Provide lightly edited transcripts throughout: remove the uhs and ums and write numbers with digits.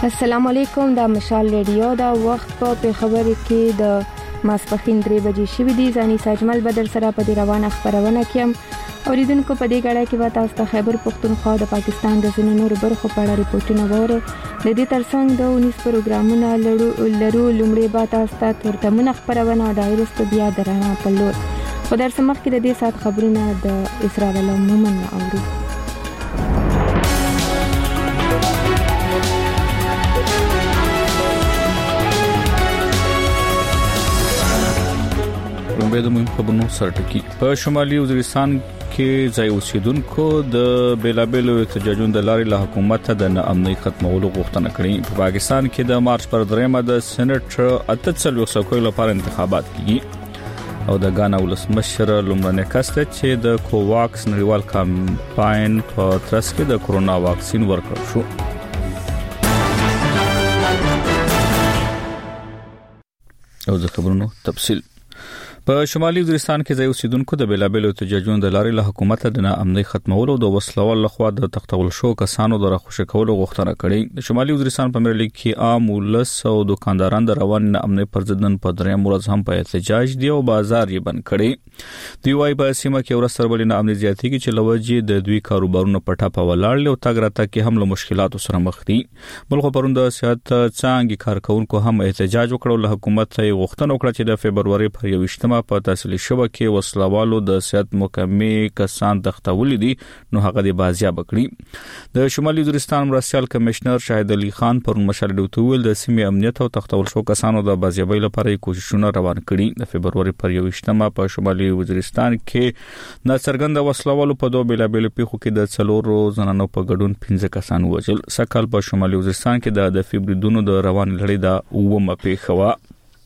السلام علیکم، دا مشال ریډیو دا وخت په خبرې کې د ماسپخین 3 بجې شوې دي. ځاني ساجمل بدر سره په دې روانه خبرونه کې اوریدونکو په دې غړې کې به تاسو ته خیبر پختونخوا د پاکستان د ځینو نورو برخو په اړه ریپورتونه وره. د دې ترڅنګ د 19 پروګرامونه لرو لومړی به تاسو ته ترتمنه خبرونه د ایرست بیا درانه په لور. په درسمخ کې د دې سات خبرونه د اسرائیل مومن اورو. د مهم خبرونو سرټکی په شمالي وزیرستان کې ځای اوسیدونکو د بیلابېلو احتجاجونو د لارې له حکومت ته د ناامنۍ ختمولو غوښتنه کړې. په پاکستان کې د مارچ پر 3 د سېنات 48 څوکۍ لپاره انتخابات کیږي او د غانا ولسمشر لومړنی کس چې د کوواکس نړیوال کمپاین په ترڅ کې د کورونا واکسین ورکړ شو. او د خبرونو تفصیل په شمالي وزیرستان کې ځای اوسیدونکو د بیلابېلو احتجاجونو د لارې له حکومت د ناامنۍ ختمولو او د وسلوال لخوا د تختول شو کسانو د راخوشي کولو غوښتنه کړې. د شمالي وزیرستان په مرلي کې عام ولس او دکانداران د روان ناامنۍ پر ضد نن په دریم ورځ هم په احتجاج دي او بازار یې بند کړي. دوی وايي په سیمه کې ورسره بل ناامنۍ زیاتېږي چې لوجې د دوی کاروبارونو په ټاپه ولاړ او تاګ راته کې هم له مشکلاتو سره مخ دي. بلخو پروند سیاست څنګه کارکونکو هم احتجاج وکړو. له حکومت ته غوښتنه وکړه چې د فبرवरी پر 21 په تحصیلي شبکې وسلوالو د صحت محکمې کسان تختول دي نو هغه د بازیاب کړی. د شمالي وزیرستان مرستيال کمشنر شاهد علي خان پر مشرلو توول د سیمې امنیت او تختول شو کسانو د بازیابۍ لپاره کوششونه روان کړي. د فبرवरी پر 21 په شمالي وزیرستان کې د څرګند وسلوالو په دوه بیلابېلو پیښو کې د څلورو زنانو په ګډون 15 کسان وژل. سکهال په شمالي وزیرستان کې د فبرवरी د روان لړۍ د اومه پیښه و.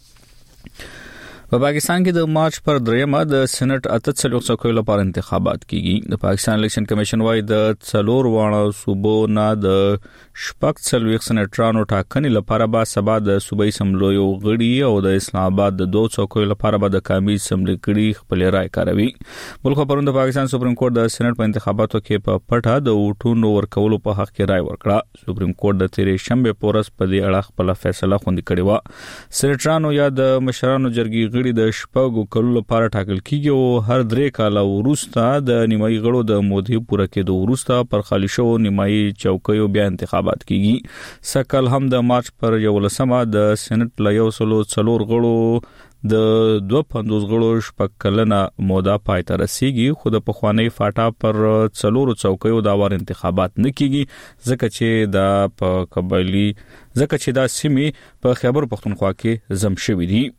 په پاکستان کې د مارچ پر 3 د سېنات 48 څوکۍ لپاره انتخابات کیږي. د پاکستان الیکشن کمیشن وايي د 4 وانه صوبو نه د شپږ څلوېښت سېناترانو ټاکنې لپاره به سبا د صوبایي اسمبلیو غړي او د اسلام آباد د 2 څوکۍ لپاره به د قومي اسمبلی غړي خپل رائے کاروي. بلخو پروند پاکستان سپریم کورټ د سېنات په انتخاباتو کې په پټه د ووټونو ورکولو په حق کې رائے ورکړه. سپریم کورټ د تیرې شنبه پورس په دې اړه خپل فیصله خوندي کړې و. سېناترانو یا د مشرانو جرګې غړي د شپږو کلو لپاره ټاکل کیږي او هر 3 کال وروسته د نیمایي غړو د مودې پوره کېدو وروسته پر خالي شو نیمایي چوکیو بیا انتخابات کیږي. سکهال هم د مارچ پر 11 د سېنات له 104 غړو د 250 غړو شپږ کلنه موده پای ته رسیږي. خو د پخوانی فاټا پر 4 څوکیو دا وار انتخابات نه کیږي ځکه چې دا سیمې په خیبر پختونخوا کې زم شوې دي.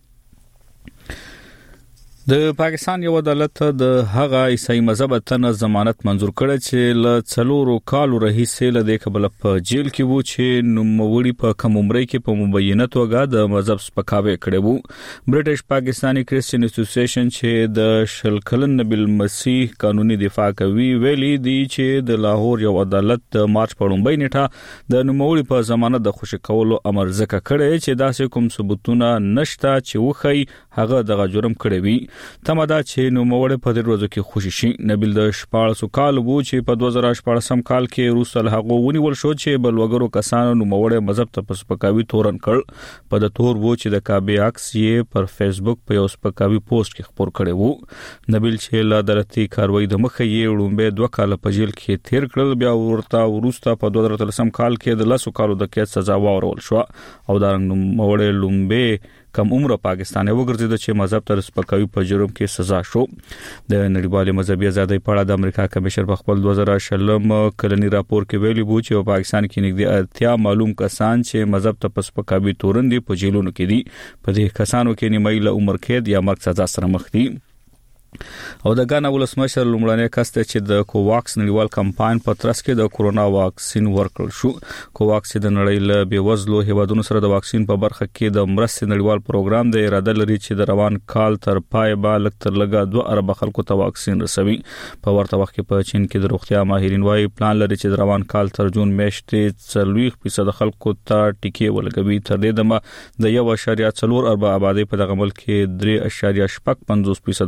د پاکستان یو عدالت د هغه عیسائی مذهب ته ضمانت منزور کړ چې ل 4 کالو رئیسه له د قبل په جیل کې وو چې نوموړي په کوم عمر کې په مبینه توګه د مذهب سپکاوي کړي وو. برټش پاکستانی کرسچن اسوسییشن چې د شلکلن نبی مسیح قانوني دفاع کوي ویلي دی چې د لاهور یو عدالت د مارچ په 1 نیټه د نوموړي په ضمانت د خوشی کولو امر ځکه کړي چې داسې کوم ثبوتونه نشته چې وخی هغه د جرم کړي وي. تمدا چې نوموړی په دې ورځو کې خوشی شي. نبیل د 14 کال وو چې په 2014 کال کې روسل هغه ونیول شو چې بلوګرو کسانو نوموړی مذهب ته پسپکاوي تورن کړ. په د تور وو چې د کعبه عکس یې پر فیسبوک په یو سپکاوي پوسټ کې خبر کړی وو. نبیل چې لا عدالتي کاروایی د مخه یې وړومبه 2 کال په جیل کې تیر کړل. بیا ورته وروسته په 2013 کال کې د 10 کالو د قید سزا واورول شو او دا نوموړی لومبه کم عمر پاکستان وګرځید چې مذهب ته سپکاوي په جرم کې سزا شو. د نړیوال مذهبي ازادۍ په اړه د امریکا کمیشن په خپل 2020 کلنی راپور کې ویلي وو چې په پاکستان کې نږدې 80 معلوم کسان چې مذهب ته سپکاوي تورن دي په جیلونو کې دي. په دې کسانو کې نیمایي له عمر قید یا مرګ سزا سره مخ دي. او د غانا ولسمشر لومړنی کس چې د کوواکس نړیوال کمپاین په ترڅ کې د کورونا واکسین ورکړل شو. کوواکس د نړۍ له بیوزلو هیوادونو سره د واکسین په برخه کې د مرستې نړیوال پروګرام د اراده لري چې د روان کال تر پای به لکتر لګا 2 ارب خلکو ته واکسین رسوي. په ورته وخت کې په چین کې د روغتیا ماهرین وايي پلان لري چې د روان کال تر جون میاشتې 40% خلکو ته ټیکې ولګوي. تر دې دمه د 1.4 ارب آبادی په دغه ملک کې 3.55% خلکو ته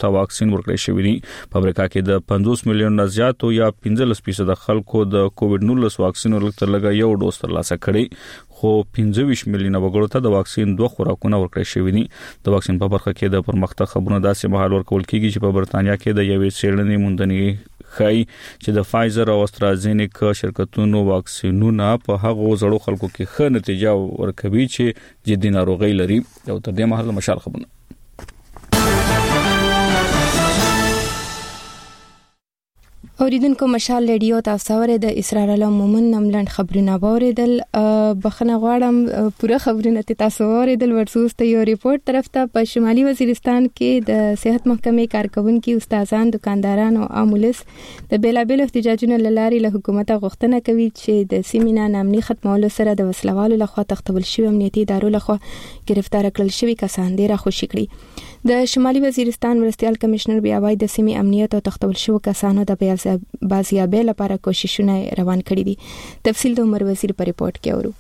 ته واکسین ورکړل شوی دی. په امریکا کې د 50 میلیون نه زیاتو یا 15% خلکو د کووډ 19 واکسین ورکړل لګا یو ډوز ترلاسه کړي خو 25 میلیونه وګړو ته د واکسین 2 خوراکونه ورکړل شوی دي. د واکسین په برخه کې د پرمختګ خبرونه داسې مهال ورکول کیږي چې په برتانیا کې د یوې څېړنې موندنې ښایي چې د فایزر او استرازینیکا شرکتونو واکسینونه په هغو زړو خلکو کې ښه نتیجه ورکوي چې جدي ناروغي لري. او تر دې مهال مشال خبرونه اوریدونکو مشال ریډیو تاسو اورئ د اسرار الله مومن نملند خبرونه اوریدل. بخنه غواړم پوره خبرونه تاسو اوریدل. ورسوسته یو ریپورت طرف ته په شمالي وزیرستان کې د صحت محکمې کارکونکو استادان دکانداران او عاملس د بیلابل احتجاجونو لاري له حکومت غوښتنه کوي چې د سیمینا نامني ختمولو سره د وسلوالو لخوا تختول شوی امنیتي ادارو لخوا گرفتار کړل شوی کسان ډیر خوشی کړي. د شمالي وزیرستان مرستيال کمشنر بیا وايي د سیمې امنیت او تختول شوی کسانو د بازیابۍ لپاره کوششونه روان کړي دي. تفصیل د عمر وزیر په ریپورت کې اورو.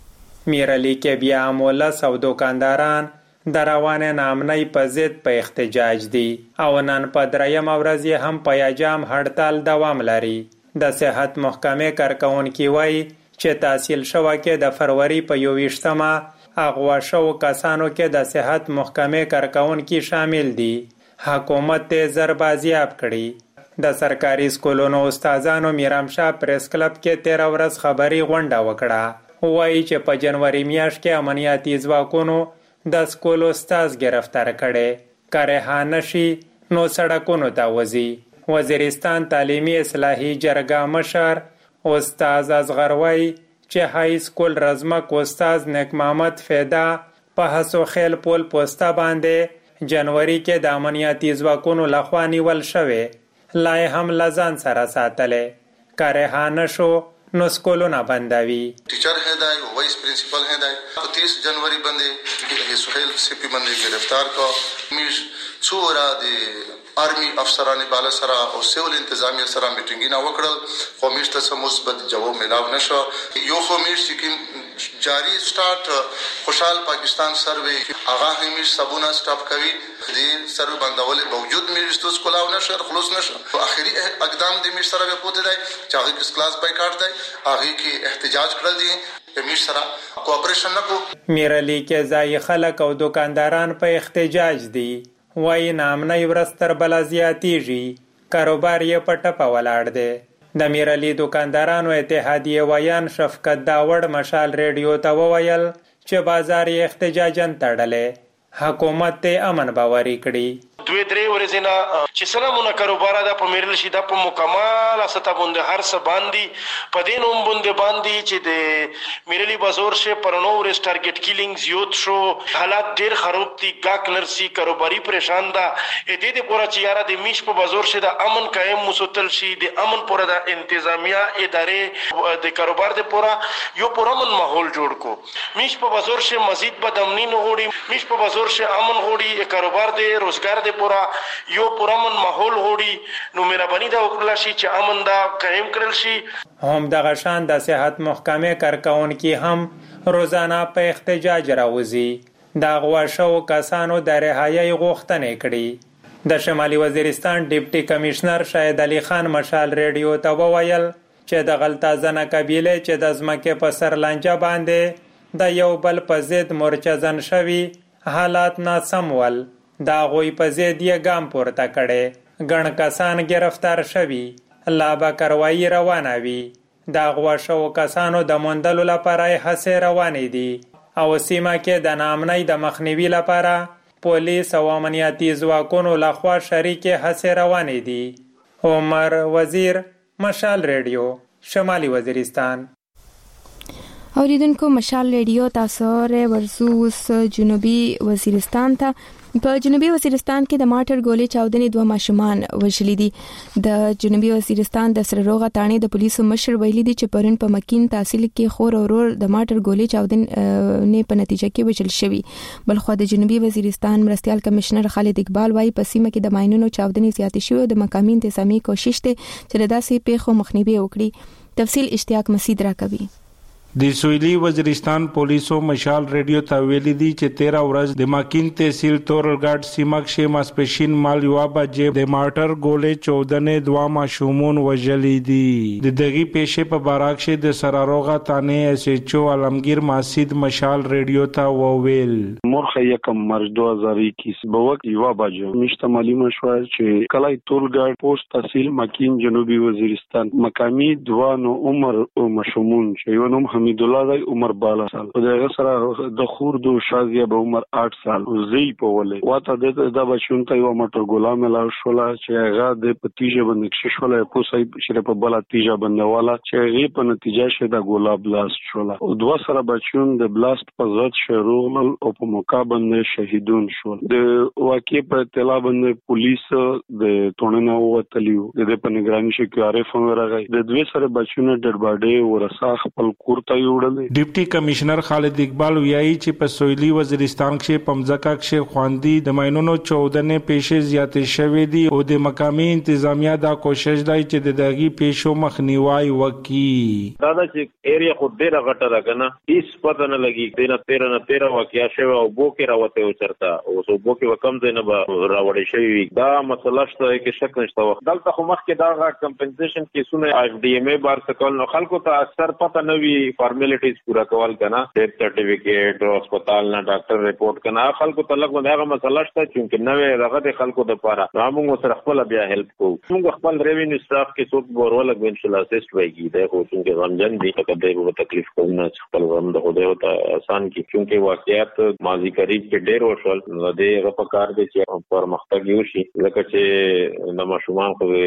میرعلی کې بیا مولس او دکانداران د روانه نامنۍ په ضد په احتجاج دي او نن په دریم ورځ هم په یاجام هړتال دوام لري. د صحت محکمې کارکونکو وایي چې تحصیل شوه کې د فروری په 21مه اغوا شو کسانو کې د صحت محکمې کارکونکو شامل دي. حکومت ته زربازیاب کړي. د سرکاري سکولونو استادانو میرامشاه پریس کلب کې 13 ورځ خبري غونډه وکړه. وایي چې په جنوري میاشت کې امنیتي ځواکونو د سکول استاد گرفتار کړي. کارها نشي نو سړکونو ته وځي. وزیرستان تعلیمي اصلاحي جرګه مشر استاد ازغروي چې های سکول رزمک استاد نیک محمد فیدا په حسو خیل پول پوسټا باندې جنوري کې د امنیتي ځواکونو لخوا نیول شوی. لای هم لزان سره ساتلې کارها نشو نو سکولونه بندوي. टीचर है दाई वाइस प्रिंसिपल है दाई 30 जनवरी बंदे ये सुहेल सीपी बंदे गिरफ्तार को मिस छुरा दे आर्मी افسران بالا سره او سیول انتظامیه سره میټینګونه وکړل خو میشته سم مثبت جواب ملاو نشو. یو خو میش چې جاری سٹارټ خوشحال پاکستان سروې هغه همیش سبونه سټاپ کوي د سروې بندول باوجود میش تو سکولاو نشو خلاص نشو. اخري اقدام د میش سره پوته دی چې هغه کس کلاس بایکاټ دی هغه کې احتجاج کړل دي میش سره کوآپریشن نکو. میرعلی کې ځای خلک او دکانداران په احتجاج دي. وای نامنۍ ورستر بلا زیاتیږي. کاروبار یې په ټپه ولاړ دی. د میرعلی دکاندارانو اتحادیه ویان شفقت داوړ مشال ریډیو ته وویل چې بازار یې احتجاجن تړلې. حکومت ته امن باوري کړي. دوی درې ورځې نه چې سلامونه کاروبار دا په میرل شي دا په مکمل ستا باندې هر څه باندې په دې نوم باندې چې د میرلی بازار شه پرنو ورس ټارګټ کیلینګز یوت شو حالات ډیر خراب دي. گاک نرسي کاروباري پریشان ده. دې دې پورا چې یاره د میش په بازار شه د امن قائم مسوتل شي د امن پورا د انتظامیه ادارې د کاروبار د پورا یو پورا من ماحول جوړ کو. میش په بازار شه مزید بدامنی نه وړي. میش په بازار شه امن وړي کاروبار د روزګار د پورا یو پرامن ماحول وړي. نو مهرباني دا وکړل شي چې امن دا قائم کړل شي. هم د غشان د صحت محکمې کارکونکو هم روزانه په احتجاج راوځي. د غوا شو کسانو د رهایی غوښتنې کړي. د شمالي وزیرستان ډیپټي کمشنر شاهد علي خان مشال ریډیو ته وویل چې د غلطازنه قبیله چې د ځمکې په سر لانجه باندې د یو بل په ضد مرچزن شوي حالات ناسم ول. دا غوی په ضد یې ګام پورته کړي. ګڼ کسان گرفتار شوي. لا به کاروایی روانه وي. دا غوا شو کسانو د موندلو لپاره هڅې روانې دي او سیمه کې د نامنۍ د مخنیوي لپاره پولیس او امنیتي ځواکونو لخوا شریکې هڅې روانې دي. عمر وزیر مشال ریډیو شمالي وزیرستان. اوریدونکو مشال ریډیو تاسو ورسوس جنوبي وزیرستان ته. په جنوبي وزیرستان کې د ماټر ګولې چاودنې 2 ماشومان وژلي دي. د جنوبي وزیرستان د سرروغه تانې د پولیسو مشر ویلي دي چې پرون په مکین تحصیل کې خور اورور د ماټر ګولې چاودنې په نتیجه کې وژل شوی. بلخو د جنوبي وزیرستان مرستيال کمشنر خالد اقبال وايي په سیمه کې د ماينونو چاودنې زیاتې شوې او د مقامي انتظامی کوشش ته چې داسې پیښو مخنیوي وکړي. تفصیل اشتیاق مسعود راکوي. د سویلي وزیرستان پولیسو مشال ریډیو ته ویلي دي چې 13 ورځ د ماکین تحصیل تورلګاټ سیمه کې ماسپښین مال یو بجې د مارټر ګولې 14 دوا ماشومون وژلې دي د دغه پیښې په باره کې د سراروغه تانه اس ایچ او عالمگیر ماسید مشال ریډیو ته وویل مرخه یکم مرج 2021 بوقت یو بجې مشته معلومه شو چې کلای تورلګاټ پوسټ تحصیل ماکین جنوبي وزیرستان مقامی دوا نو عمر او مشمون چې یو نوم حمید الله دی عمر 12 سال او دغه سره د خورد او شازیه به عمر 8 سال زی په ولې واته د بچون ته یو موټر ګلام لا شولا چې هغه د پتیجه باندې کې شولا پوسای شره په بل تیجه باندې والا چې هغه په نتیجه شه د ګلاب بلاست شولا او دوه سره بچون د بلاست په ضد شروع او په موقع باندې شهیدون شول د واقع په اطلاع باندې پولیس د توننه وتلیو د په نگرانی شکارې فون راغی د دوه سره بچونه ډډ باډي ورسا خپل کورته یوړل ډیپټي کمشنر خالد اقبال ویایي چې په سویلي وزیرستان کې پمځکا کې خواندي د ماينونو 14 پیښې زیاتې شوې دي او د مقامي انتظامیه دا کوشش دی چې د دغه پیښو مخنیوي وکړي دا چې ایریا خو ډیره غټه ده کنه هیڅ پته نه لګي 13 واقعیا شوه او بو کې راوته او چرته او سو بو کې وکم ځای نه راوړې شوی دا مسله شته کې شک نشته دلته خو مخکې دا کمپنسیشن کیسونه اف ډي ام ای بار سکول نو خلکو ته اکثر پته نه وی فارمیلټیز پورا کول کنه ډیت سرټیفیکیټ او هسپتال نه ډاکټر ریپورت کنه خلکو ته لګو دا مسله شته چې نوې رغه خلکو د پاره موږ سره خپل بیا هیلپ کوو موږ خپل ریوینیو سټاف کې څوک ورول غوښنه اسیست وایي دا خو چې غمجن دي ته دغه تکلیف کوم خپل غم د خدای ته آسان کی چونکه واقعیت ماضی قریب کې ډېر وشول نو دغه په کار دي چې پرمختګ یو شي لکه چې د مشرومان خو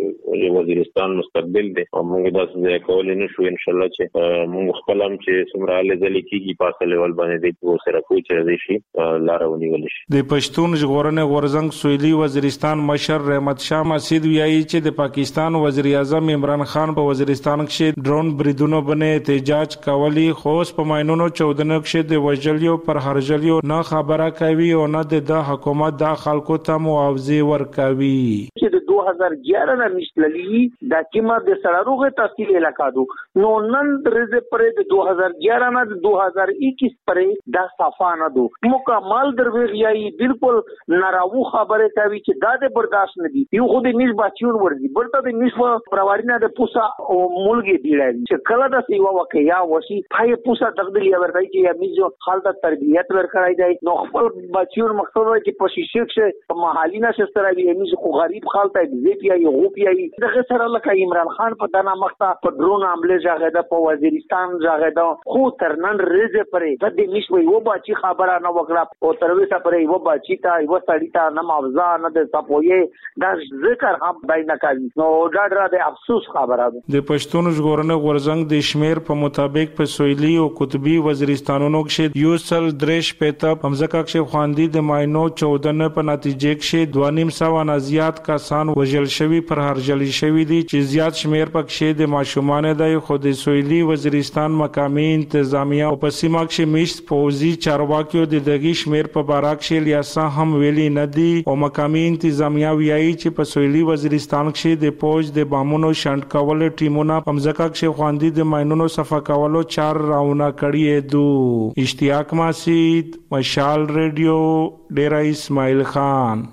وزیرستان مستقبل دي او موږ دا څه کولای نشو ان شاء الله چې موږ خپل هم چې سمره لزلې کیږي پاسه لیول باندې دي په سره کوی چې دي شي لارونی ول شي د پښتون ژغورنې غورزنګ سویلي وزیرستان مشر رحمت شاه مسعود ویایي چې د پاکستان وزیر اعظم عمران خان په وزیرستان کې ډرون بریدونو باندې احتجاج کولی خو په ماينونو 14 کې د وجلیو پر هرجلیو نه خبره کوي او نه د حکومت د خلکو ته معاوضه ورکوي چې د 2011 نه مشللی د کیما د سراروغه تحصیل علاقہ دو نو نن درځه پرې د 2011 نه د 2021 پرې د صفانه دو مکمل دروغیای بالکل ناراو خبره کوي چې دا د برداشت نه دي یو خو د نس بچون ورځي برته د نس پروارینه د پوسا او مولګي دی چې کله د سیوا واقعیا وشي پای پوسا تقدلی ورته چې امیزو حالت تربیت ورکړای دی نو خپل بچون مقصد دی چې په شیشک شه محالی نه شستره دی امیزو خو غریب حالت دی پی ای او پی ای دغه سره لکه عمران خان په دنا مخته په ډرون حمله ځاګه په وزیرستان ځاګه خو ترنن رزه پرې د دې نشوي و باچی خبره نه وکړه او ترویسه پرې و باچی تا و سړی تا نه مافزا نه د سپوې دا ذکر هم دای نه کوي نو ډاډه د افسوس خبره ده د پښتون ژغورنې غورزنګ د شمیر په مطابق په سویلي او قطبي وزیرستانونو کې یو سل درش پته پمځکا کې خواندي د ماينو 14 په نتیجه کې 2.5 نه زیات کسان وژل شوی پر هرجلی شوی دي چې زیات شمیر پکې د ماشومان د خود سویلي وزیرستان مقامی انتظامیه او په سیمه کې مشت فوزي چارواکیو د دغه شمیر په باره کې لیاسا هم ویلي ندي او مقامی انتظامیه ویایي چې په سویلي وزیرستان کې د پوج د بامونو شنډ کول ټیمونه پمځکا کې خواندي د ماينونو صفه کولو 4 راونه کړی دو اشتیاق مسعود مشال ریډیو ډیرا اسماعیل خان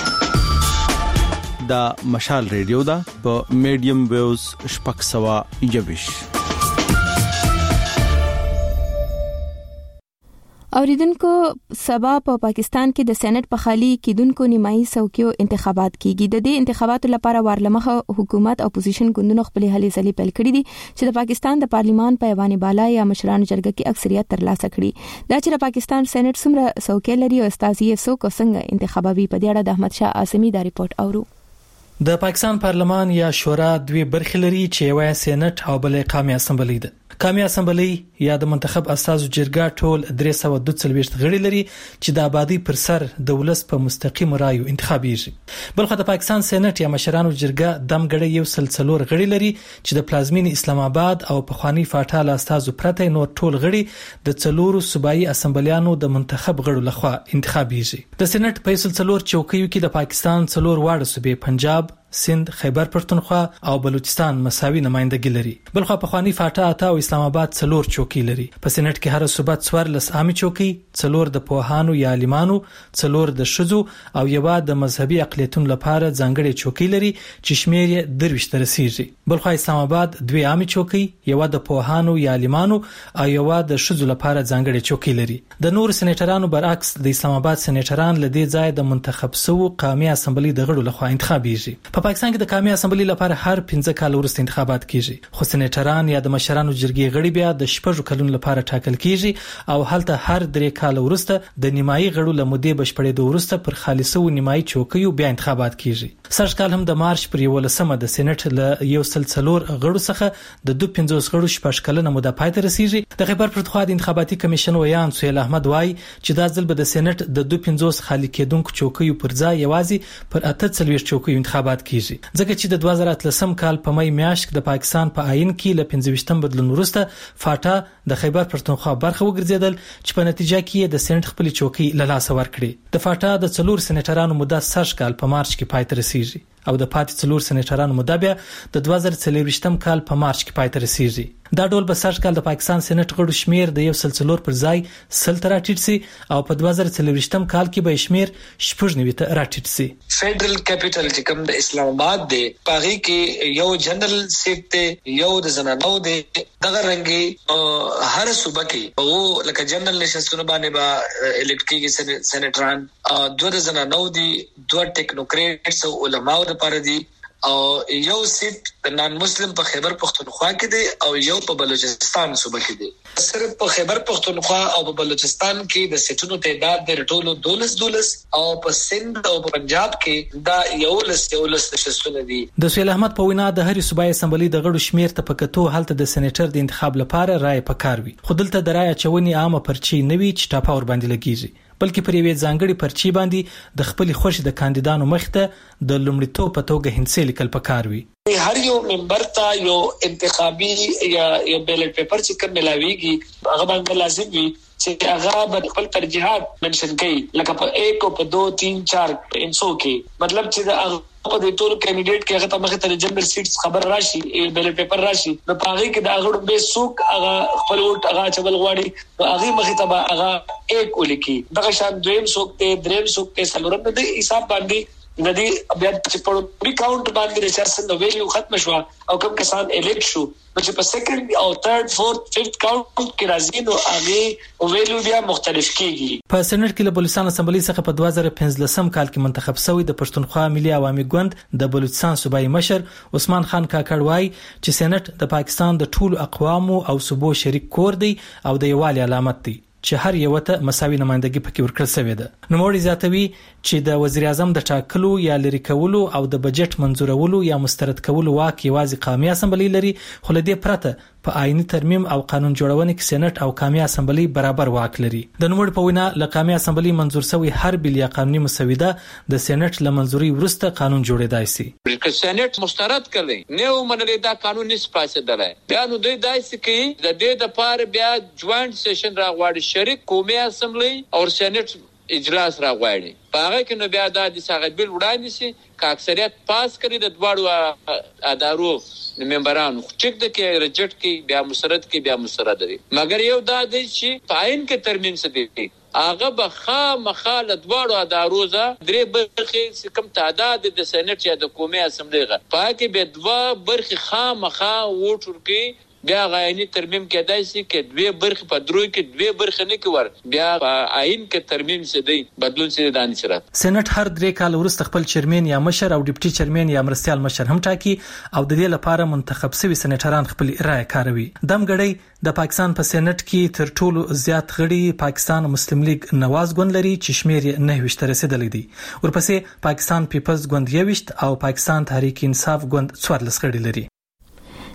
دا مشال ریډیو دا په میډیم ویوز شپږ سوا یوش اوریدونکو سبا په پاکستان کې د سېنات په خالي کېدونکو نیمایي څوکیو انتخابات کیږي د دې انتخاباتو لپاره ورلمخه حکومت اپوزیشن ګوندونو خپل هلې ځلې پیل کړې دي چې د پاکستان د پارلیمان په ایوان بالا یا مشرانو جرګه کې اکثریت ترلاسه کړي دا چې د پاکستان سېنات څومره څوکۍ لري او استازي څوک څنګه انتخابوي په دې اړه د احمد شاه عاصمي دا ریپورت اورو د پاکستان پارلمان یا شورا دوی برخې لري چې یو سېنات او بل قومي اسمبلی ده قومي اسمبلی یا د منتخب اساسو جرګه ټول 342 غړي لري چې د آبادی پر سر د ولس په مستقیم رایو انتخابیږي بلخو د پاکستان سېنات یا مشرانو جرګه دمګړی یو سلسلور غړي لري چې د پلازمین اسلام آباد او په خواني فاټال اساسو پرته نور ټول غړي د څلورو صوبایي اسمبلیانو د منتخب غړو لخوا انتخابیږي د سېنات په سلسلور چوکیو کې د پاکستان څلور واړه صوبې پنجاب سند، خیبر پښتونخوا او بلوچستان مساوي نمائندګي لري. بلخو په خواني فاټا اته او اسلام آباد 4 چوکۍ لري. په سېنات کې هر صوبه 14 عامه چوکۍ، 4 د پوهانو یا عالمانو، 4 د شذو او یو د مذهبي اقلیتونو لپاره ځانګړي چوکۍ لري چې شمیر یې 23 ته رسیږي. بلخو اسلام آباد 2 عامه چوکۍ، یو د پوهانو یا عالمانو او یو د شذو لپاره ځانګړي چوکۍ لري. د نور سېناترانو برعکس د اسلام آباد سېناتران لدې ځای د منتخب سو قومي اسمبلی د غړو لخوا انتخابيږي. په پاکستان کې د قومي اسمبلی لپاره هر 15 کال وروسته انتخابات کیږي. خو سېناتران یا د مشرانو جرګې غړي بیا د 6 کلونو لپاره ټاکل کیږي او هلته هر 3 کال وروسته د نیمایي غړو لمدې بشپړېدو وروسته پر خالصو نیمایي چوکیو بیا انتخابات کیږي. سږ کال هم د مارچ پر 11مه د سېنات له 104 غړو څخه د 250 غړو 6 کلنه موده پای ته رسیږي. د خیبر پښتونخوا د انتخاباتي کمیشن ویان سهیل احمد وایي چې دا ځل به د سېنات د 250 خالي کېدونکو چوکیو پر ځای یوازې پر 48 چوکیو انتخابات کیږي. ځکه چې د 2013 کال په مې میاشت کې د پاکستان په آئین کې له 15 بدلون وروسته فاټا د خیبر پښتونخوا برخه وګرځیدل چې په نتیجه کې د سېنات خپل چوکۍ له لاسه ورکړي. د فاټا د 4 سېناترانو مدت 10 کال په مارچ کې پای ته رسیږي او د پاتې 4 سېناترانو مدت بیا د 2023 کال په مارچ کې پای ته رسیږي. دا ډول به 10 کال د پاکستان سېنات غړو شمیر د 104 پر ځای 100 ته راټیټ سي او په 2023 کال کې به شمیر 90 ته راټیټ سي. فدرل کیپټل چې کوم د اسلام آباد دی پاغي کې یو جنرال سیټ ته یو د زنانو دی دغه رنګي هر صوبه کې او لکه جنرال نشستونه باندې با الکټریکي سېناتران 2 د زنانو دی 2 ټیکنوکریټس او علماو لپاره دی او یو سیټ د نان مسلم په خیبر پښتونخوا کې دی او یو په بلوچستان صوبه کې دی. صرف په خیبر پښتونخوا او په بلوچستان کې د سیټونو تعداد د ټولو 12 او په سند او په پنجاب کې دا یو لس نشستونه دي. د سهیل احمد په وینا د هرې صوبایي اسمبلی د غړو شمیر ته پکتو هلته د سېناتر د انتخاب لپاره رائے پکار وي. خو دلته د رائے چونی عامه پرچی نه وي چې ټاپا ور باندې لګیږي بلکې پر یوې ځانګړي پرچی باندې د خپل خوښ د کاندیدانو مخته د لومړیتوب په توګه هندسې لیکل پکار وي. هر یو ممبر ته یو انتخابي یا یو بیلټ پیپر چې کوم ملاويږي هغه باندې لازم وي چې هغه به خپل ترجیحات منشن کوي لکه په 1 او په 2 3 4 انسو کې مطلب چې دا په دې ټول کینډیډیټ کې هغه ته مخه ته جنرال سیټس خبر راشي بیلټ پیپر راشي نو پاغي کې دا غړو به سوق هغه خپل وټ هغه چبل غواړي هغه مخه ته هغه 1 ولیکي دغه شان دویم سوق ته دریم سوق ته سلورم د حساب باندې ندی بیا چې په ریکاونټ باندې رچارسن د ویلیو ختم شو او کوم کسان الیکټ شو نو چې په سیکنډ او تھرد فورث ففت کاونټ کې راځي نو هغه ویلیو بیا مختلف کیږي. په سېنات کې له بلوچستان اسمبلی څخه په 2015 کال کې منتخب شوی د پښتونخوا ملي عوامي ګوند د بلوچستان صوبایي مشر عثمان خان کاکړ وایي چې سېنات د پاکستان د ټولو اقوامو او صوبو شریک کور دی او د یووالي علامت دی چې هر یو ته مساوي نمائندګي پکې ورکړل شوې ده. نوموړي زیاتوي چې د وزیر اعظم د ټاکلو یا لری کولو او د بجټ منزورولو یا مسترد کولو واک یوازې قومي اسمبلی لري خو له دې پرته په آئینی ترمیم او قانون جوړونې کې سېنات او قومي اسمبلی برابر واک لري. د نوموړي په وینا له قومي اسمبلی منزور شوی هر بل یا قانوني مسوده د سېنات له منزوري وروسته قانون جوړیدای شي. چې سېنات مسترد کړي نه ومنل دا قانون نس پاسدلای بیا نو دوی دایسي کې د دې د پاره بیا جوائنټ سیشن راغواړي شریک قومي اسمبلی او سېنات اجلاس راغواړي هغه کې نو بیا د ساغت بل وړاندې سي کا اکثریت پاس کړي د دواړو ادارو ممبرانو چک د کې رجټ کې بیا مسرد کې بیا مسرد لري مګر یو دا دی چې پاین کې ترمیم څه دی هغه به مخاله دواړو اداروزه درې برخې کم تعداد د سېنات یا د قومي اسمبلی غا پاکه به دوا برخې خامخا ووټ ورکي بیا غاینی ترمیم کېدای شي کې دوه برخې په دروي کې دوه برخې نه کور بیا آئین کې ترمیم څه دی بدلون څه دانی سره. سېنات هر 3 کال وروسته خپل چیرمن یا مشر او ډیپټي چیرمن یا مرستيال مشر هم ټاکي او د دې لپاره منتخب شوی سېناتران خپل رائے کاروي. دم غړي د پاکستان په سېنات کې تر ټولو زیات غړي پاکستان مسلم لیگ نواز ګوند لري چې شمیر یې 9 ته رسیدلی دی. ورپسې پاکستان پیپلز ګوند 21 او پاکستان تحریک انصاف ګوند 14 غړي لري.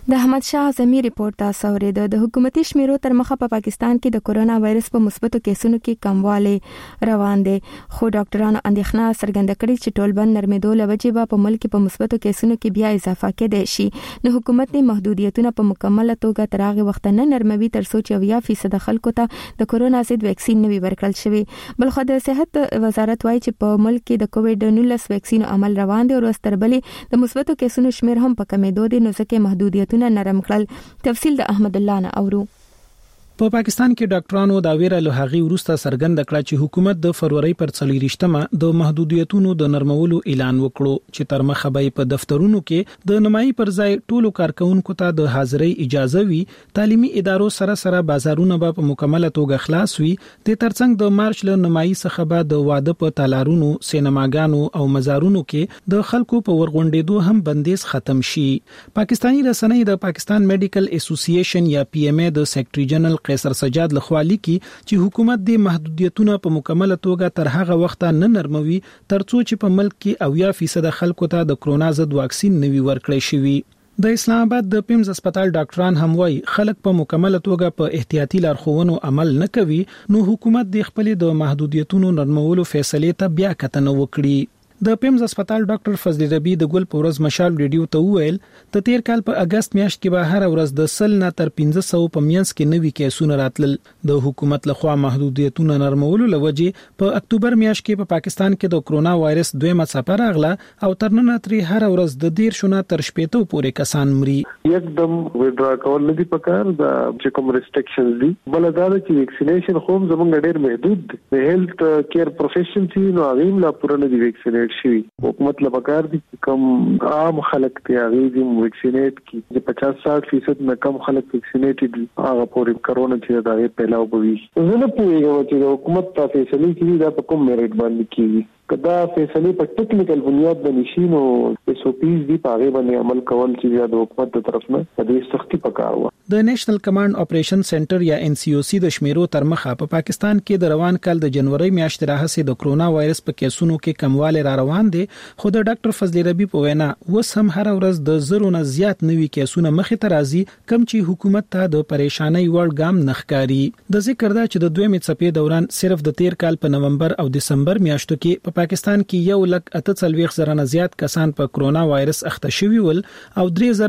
د احمد شاه اعظمي ریپورت تاسو ورید د حکومتي شمیرو تر مخه په پاکستان کې د کورونا وایرس په مثبتو کیسونو کې کمواله روان دي خو ډاکټرانو اندېښنه څرګنده کړې چې ټولبند نرمېدو لوجه په ملک په مثبتو کیسونو کې بیا اضافه کېدای شي نو حکومت نه محدودیتونه په مکمله توګه تر هغه وخت نه نرموي تر څو چې 90% خلکو ته د کورونا ضد ویکسین نه ورکړل شي بلخو د صحت وزارت وايي چې په ملک کې د کووډ-19 ویکسین عمل روان دي او ستربلې د مثبتو کیسونو شمیر هم په کمېدو دي نو ځکه محدودیتونه نرم کړل تفصیل د احمد الله نه اورو په پاکستان کې ډاکټرانو دا ویره له هغې وروسته څرګنده کړه چې حکومت د فروری پر 24مه د محدودیتونو د نرمولو اعلان وکړو چې تر مخه به په دفترونو کې د نمایي پر ځای ټولو کارکونکو ته د حاضرۍ اجازه وي تعلیمي ادارو سره بازارونه به په مکمله توګه خلاص وي د ترڅنګ د مارچ له نمایي څخه به د واده په تالارونو سینماګانو او مزارونو کې د خلکو په ورغونډېدو هم بندیز ختم شي پاکستانی رسنۍ د پاکستان میډیکل اسوسییشن یا پی ام ای د سیکریټری جنرال قیصر سجاد لخوا لیکي چې حکومت د محدودیتونو په مکمله توګه تر هغه وخت نه نرموي ترڅو چې په ملک کې 90% خلکو ته د کرونا ضد واکسین نوي ورکړی شي د اسلام آباد د پیمز هسپتال ډاکټران هم وايي خلک په مکمله توګه په احتیاطي لارښوونو عمل نه کوي نو حکومت د خپل د محدودیتونو نرمولو فیصله ته بیا کتنه وکړي د پیمز هسپتال ډاکټر فضل ربی د ګل پورز مشال ریډیو ته ویل ته تیر کال په اگست میاشت کې به هر ورځ د 100 نه تر 1500 په میانس کې نوي کیسونه راتلل د حکومت لخوا محدودیتونه نرمولو لوجه په اکتوبر میاشت کې په پاکستان کې د کرونا وایرس دویمه څپه راغله او تر نن ترې هر ورځ د 10 شونه تر 15 پورې کسان مري یکدم وډرا کول نه دي پکار د چې کوم ریسټریکشنز دي بل دا چې ویکسینیشن خو زمونږ ډېر محدود دی هیلث کیر پروفیشن سي نو هغه لا پوره نه دي ویکسینیټ شي حکومت له پکار دي کوم عام خلک ته هغه دي ویکسینیټ کی چې 50-60% نه کم خلک ویکسینیټ دي هغه پورې کرونا چې دا پیلاو بوي زه نه پوهیږم چې حکومت تاسو فیصله کوي دا په کوم میرټ باندې کوي کدا فیصله په ټیکنیکل بنیاد باندې شي نو اس او پیز دی پاره باندې عمل کول چې د حکومت تر طرف نه د سختي پکار و د نېشنل کمانډ اپریشن سنټر یا ان سی او سی د شمیرو تر مخه په پاکستان کې د روان کال د جنوري میاشتې راهسې د کرونا وایرس په کیسونو کې کمواله را روان دي خو د ډاکټر فضل ربی په وینا وس هم هر ورځ د زرو نه زیات نوي کیسونه مخې ته راځي کم چې حکومت ته د پریشانۍ وړ ګام نخکاری د ذکر دا چې د دویمې څپې دوران صرف د تیر کال په نومبر او دسمبر میاشتو کې په پاکستان کې 1,48,000 نه زیات کسان په کرونا وایرس اخته شوي ول او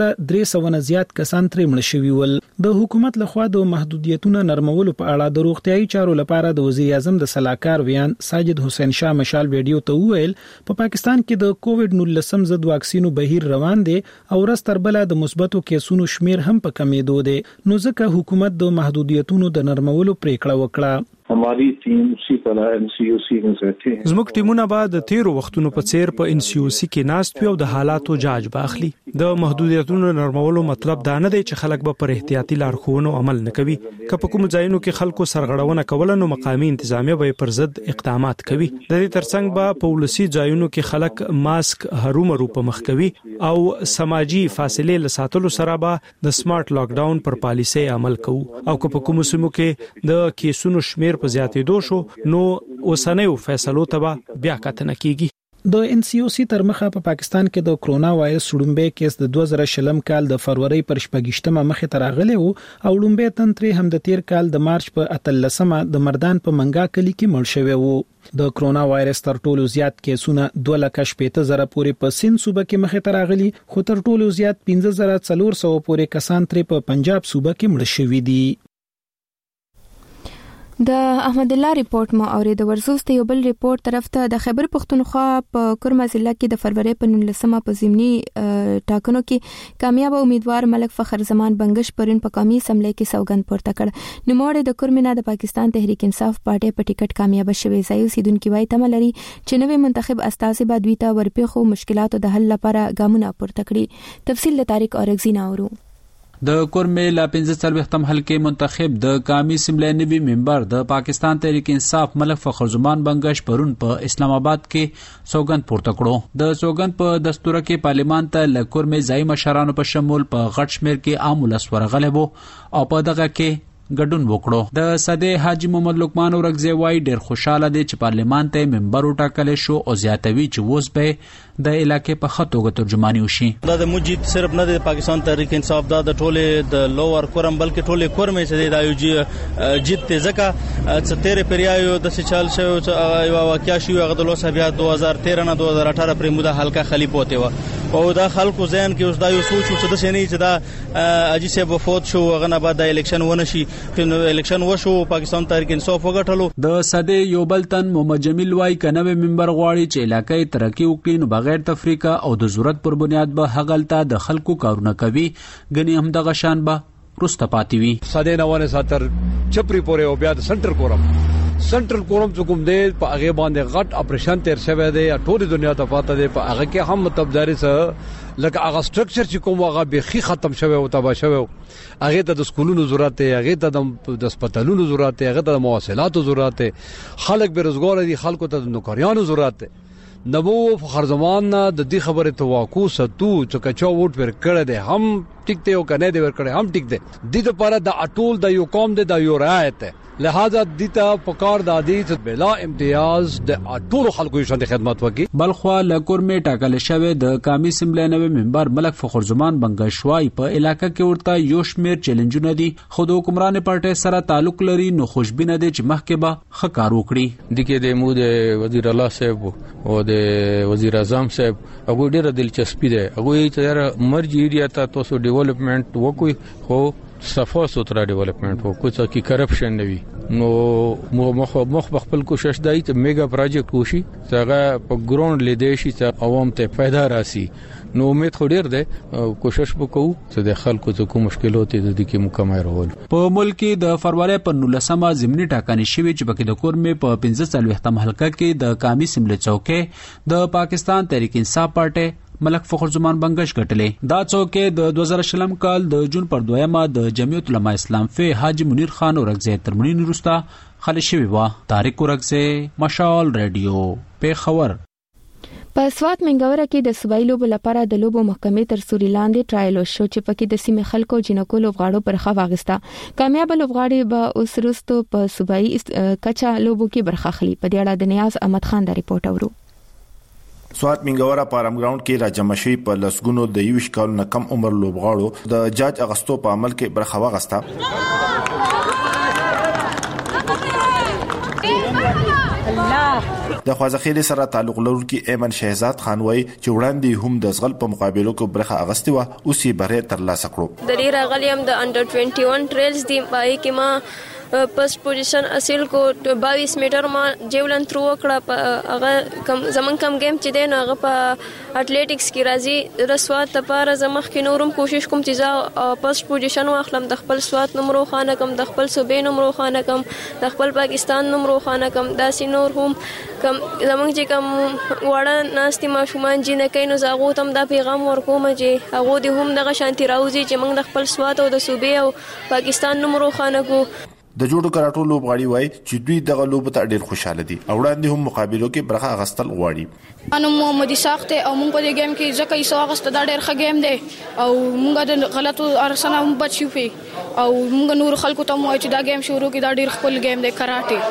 3,300 نه زیات کسان ترې مړ شوي ول د حکومت لخوا د محدودیتونو نرمولو په اړه د روغتيایي چارو لپاره د وزیر اعظم د صلاحکار ویان ساجد حسین شاه مشال ویډیو ته ویل په پاکستان کې د کووډ-19 ضد واکسینو بهیر روان دي او ورستربله د مثبتو کیسونو شمیر هم په کمیدو دي نو ځکه حکومت د محدودیتونو د نرمولو پریکړه وکړه हमारी टीम उसी तरह एनसीओसी में रहते हैं زموږ ټیمونه به د 13 وختونو په څیر په انسیوسی کې ناست وي او د حالاتو جاج باخلي د محدودیتونو نرمولو مطلب دا نه دی چې خلک به پر احتیاطي لارښوونو عمل نه کوي که په کوم ځایونو کې خلکو سرغړونه کول نو مقامي انتظامیه به پر ضد اقدامات کوي د دې ترڅنګ به په ولسی ځایونو کې خلک ماسک هرومرو په مخ کوي او سماجی فاصله لساتلو سره به د سمارټ لاک ډاون پر پالیسي عمل کوي او که په کوم سیمو کې د کیسونو شمیر په زیاتېدو شو نو اوسنیو فیصلو ته بیا کتنه کیږي د ان سی او سی تر مخه په پاکستان کې د کرونا وایرس لومبه کیس د 2020 کال د فروری پر 28مه مخه تراغلی او لومبه تنتري هم د تیر کال د مارچ په 13مه د مردان په منګا کلی کې مړ شوی وو د کرونا وایرس تر ټولو زیات کیسونه 2,15,000 پورې په سند صوبه کې مخه تراغلی خو تر ټولو زیات 15,400 پورې کسان تر په پنجاب صوبه کې مړ شوی دي د احمد الله ریپورت ما اورید ورزوست یو بل ریپورت طرف ته د خیبر پختونخوا په کرما ضلع کې د فروری په 19مه په ضمني ټاکنو کې کامیاب امیدوار ملک فخر زمان بنگش پرین په قومي اسمبلی کې سوګند پورته کړ نوموړی د کرمنا د پاکستان تحریک انصاف پارټي په ټیکټ کامیاب شوی ځای سیدونکو وای تمه لري چې نوې منتخب استازي بعد ویته ورپېخو مشکلاتو د حل لپاره ګامونه پورته کړي تفصیل د تاریخ اورګزینا اورو د کورمې لا 15 حلقې منتخب د قومي اسمبلی نوي ممبر د پاکستان تحریک انصاف ملک فخر زمان بنگش پرون په اسلام آباد کې سوګند پورته کړو د سوګند په دستور کې پارلیمان ته لکورمې ځای مشرانو په شمول په غټ شمیر کې عام ولس ورغلی وو او په دغه کې ګډون وکړو. د صدې حاجی محمد لقمان اورغزی وای ډیر خوشاله دي چې پارلیمان ته منبر وټاکل شو او زیاتوي چې ووس به د علاقې په خطوګه ترجمانی وشي. دا د مجید صرف نه د پاکستان تحریک انصاف دا د ټوله د لوور کورم بلکې ټوله کورم چې د یو جیت ته ځکه چې تیر پریایو د سچال شو یو واقعیا شو هغه د لوس بیا 2013 نه 2018 پر موده حلقه خلی پوته و او دا خلکو ذهن کې اوس دا یو سوچ چې د سینې چې دا اجي سه وفات شو هغه نه بعد د الیکشن ونه شي نو الیکشن وشو پاکستان تحریک انصاف وګټلو. د صدې یو بلتن محمد جمیل وای کنه منبر غواړي چې علاقې ترقی وکړي نو بغیر تفریقه او د ضرورت پر بنیاد به هغلته د خلکو کارونه کوي غني هم د غشان به رسته پاتې وي. صدې نوونه ساتر چپری پورې او بیا د سنټرل کورم کوم دی په هغه باندې غټ اپریشن تیر شوی دی ټول دنیا ته پاتې دی په هغه کې هم تبداري سره لکه هغه سټرکچر چې کوم هغه بيخي ختم شوی او تباہ شوی هغه ته د سکولونو ضرورت دی هغه ته د هسپتالونو ضرورت دی هغه ته د مواصلاتو ضرورت دی خلک بیروزګار دي خلکو ته د نوکریانو ضرورت دی. نبو فخر زمان د دې خبره توقع ستو چې کچا ووټ ور کړه دی هم ټیک ته او کنه دی ور کړه هم ټیک دی د دې لپاره د اټول د یو قوم د یو رعایت لہذا دیتا پکار دادی بلا امتیاز د ټول خلکو شان خدمت وکي. بلخوا لکور می ټاکل شوی د قومي اسمبلی نوې منبر ملک فخر زمان بنگشوای په علاقې کې ورته یو شمیر چیلنجونه دي خو د حکمران پارټي سره تعلق لري نو خوشبینه دي چې مخکې به خکار وکړي. د کې د مود وزیر الله صاحب او د وزیر اعظم صاحب هغه ډیره دلچسپي ده هغه چې مرجی ایریا ته تاسو ډیولپمنٹ وکوي خو صفا سوترا ډیولپمنٹ وو کوڅه کې کرپشن نه وي نو مخ خپل کوشش دای ته میگا پروجیکټ کوشي څنګه په ګراوند لیدې شي ته عوام ته फायदा راسي نو امید خو ډیر ده کوشش وکړو چې د خلکو ته کوم مشکلات دي د کې مکمل رول. په ملک کې د فروری په 19مه ضمني ټاکنې شوې چې پکې د کورمې په 15 حلقه کې د قومي اسمبلی چوکۍ د پاکستان تحریک انصاف پارټي ملک فخر زمان بنگش ګټلې. دا چوکۍ د 2020 کال د جون پر 2مه د جمعیت علماء اسلام فی حاجی منیر خان اورغزی ترمنین روستا خالي شوی و. طارق اورغزی مشال رادیو پیښور. په سوات منګوره کې د صوبایي لوبو لپاره د لوبو محکمې تر سوري لاندې ټرایل شو چې پکې د سیمې خلکو جنکو لوبغاړو برخه واغسته. کامیاب لوبغاړي به اوس وروسته په صوبایي کچا لوبو کې برخه اخلي. په دې اړه د نیاز احمد خان د ریپورت اورو. سوات منګوره پارم ګراوند کې راجمع شوی په لسګونو د 20 کالو کم عمر لوبغاړو د جاج اغستو په عمل کې برخه واغسته. د خوازخیل سره تعلق لرونکي ایمن شهزاد خان وای چې وړاندې هم د زغل په مقابلو کې برخه اغستې و او سی بره تر لاسه کړو. د ډیر غلیم د انډر 21 ټریلز دی پای کې ما فرست پوزیشن حاصل کو 22 میټر ما جیولن تھرو کړه هغه کم زمون کم گیم چې دی هغه په اټلیټکس کې راځي رسوات لپاره زمخ کې نورم کوشش کوم چې فرست پوزیشن واخلم د خپل سوات نمبر خانه کم د خپل صوبې نمبر خانه کم د خپل پاکستان نمبر خانه کم داسې نور هم کم زمون چې کم وړه ناستي ماشومان جنہ کینو زاغو تم دا پیغام ورکوم چې هغه د هم دغه شانتي راوځي چې موږ د خپل سوات او د صوبې او پاکستان نمبر خانه کو. د جوړو کراټو لوبغاړي وای چې دوی دغه لوب ته ډېر خوشاله دي او وړاندې هم مقابلو کې برخه اغستل غواړي. انا محمد اسحاق ته او موږ په دې گیم کې ځکه یې اغست دا ډېر ښه گیم دی او موږ د غلطو ارسنه هم بچو پی او موږ نور خلکو ته مو چې دا گیم شروع کې دا ډېر خپل گیم دی کراټي.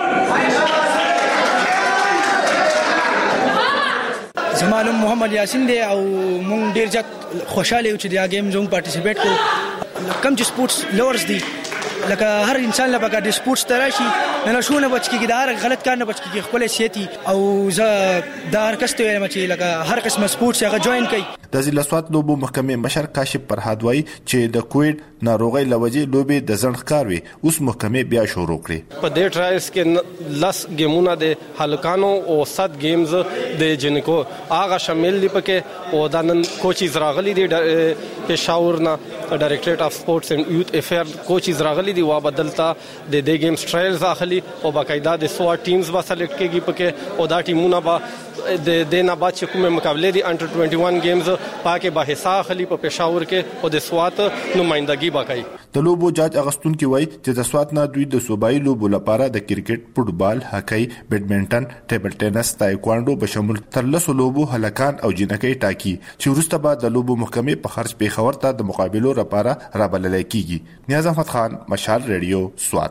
زمانم محمد یاسین دی او موږ ډېر ځکه خوشاله یو چې دا گیم زموږ پارټیسیپیټ کوو. کم چې سپورتس لورز دي لکه هر انسان لپاره د سپورتس تراشي نه شونه بچ کیږي دا هر غلط کار نه بچ کیږي خپل سيتي او زه دا هر کس ته چې لکه هر قسم سپورتس هغه جوائن کوي. د ضلع سوات لوبو محکمې مشر کاشف فرهاد وای چې د کووډ ناروغي لوجې لوبې د ځنډ وي اوس محکمې بیا شروع کړې. په دې ټرایلز کې 10 گیمونه د هلکانو او 7 گیمز د جنکو هغه شامل دي پکې او د نن کوچز راغلي دي پېښور نه ډایریکټریټ اف سپورتس اینڈ یوث افیر کوچز راغلي دي وا بدلتا د دې گیمز ټرایلز اخلي او باقاعده د 100 ټیمز با سلیکټ کېږي پکې او دا ټیمونه با د دینا بعد چې کومه مقابله دي انډر 21 گیمز پاکه به حصہ خلی په پېښور کې او د سوات نمائندګي وکړي. د لوبو جاج اغستون کې وایي چې د سوات نه دوی د صوبایي لوبو لپاره د کرکټ، فوټبال، هاکی، بیډمنټن، ټیبل ټینس، تایکوانډو به شامل تر 10 لوبو هلکان او جنکۍ ټاکي چې وروسته به د لوبو محکمې په خرج پېښور ته د مقابلو لپاره رابلل کیږي. نیاز احمد خان، مشال ریډیو، سوات.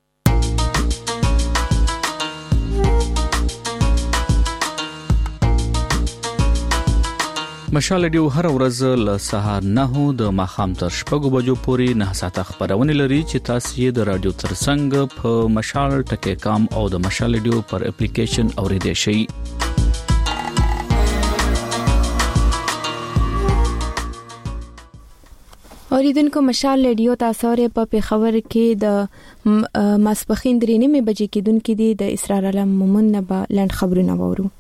مشال ریډیو هر ورځ له سهار 9 د ماښام تر 6 بجو پورې 9 ساعته خبرونه لري چې تاسو یې د رادیو ترڅنګ په مشال ټکی کام او د مشال ریډیو پر اپلیکیشن اوریدئ شئ. اوریدونکو مشال ریډیو تاسو لري په پیښور کې د ماسپخین 3:30 بجې کېدونکې دي د اسرار علم مومن نه به لاند خبرونه وورو.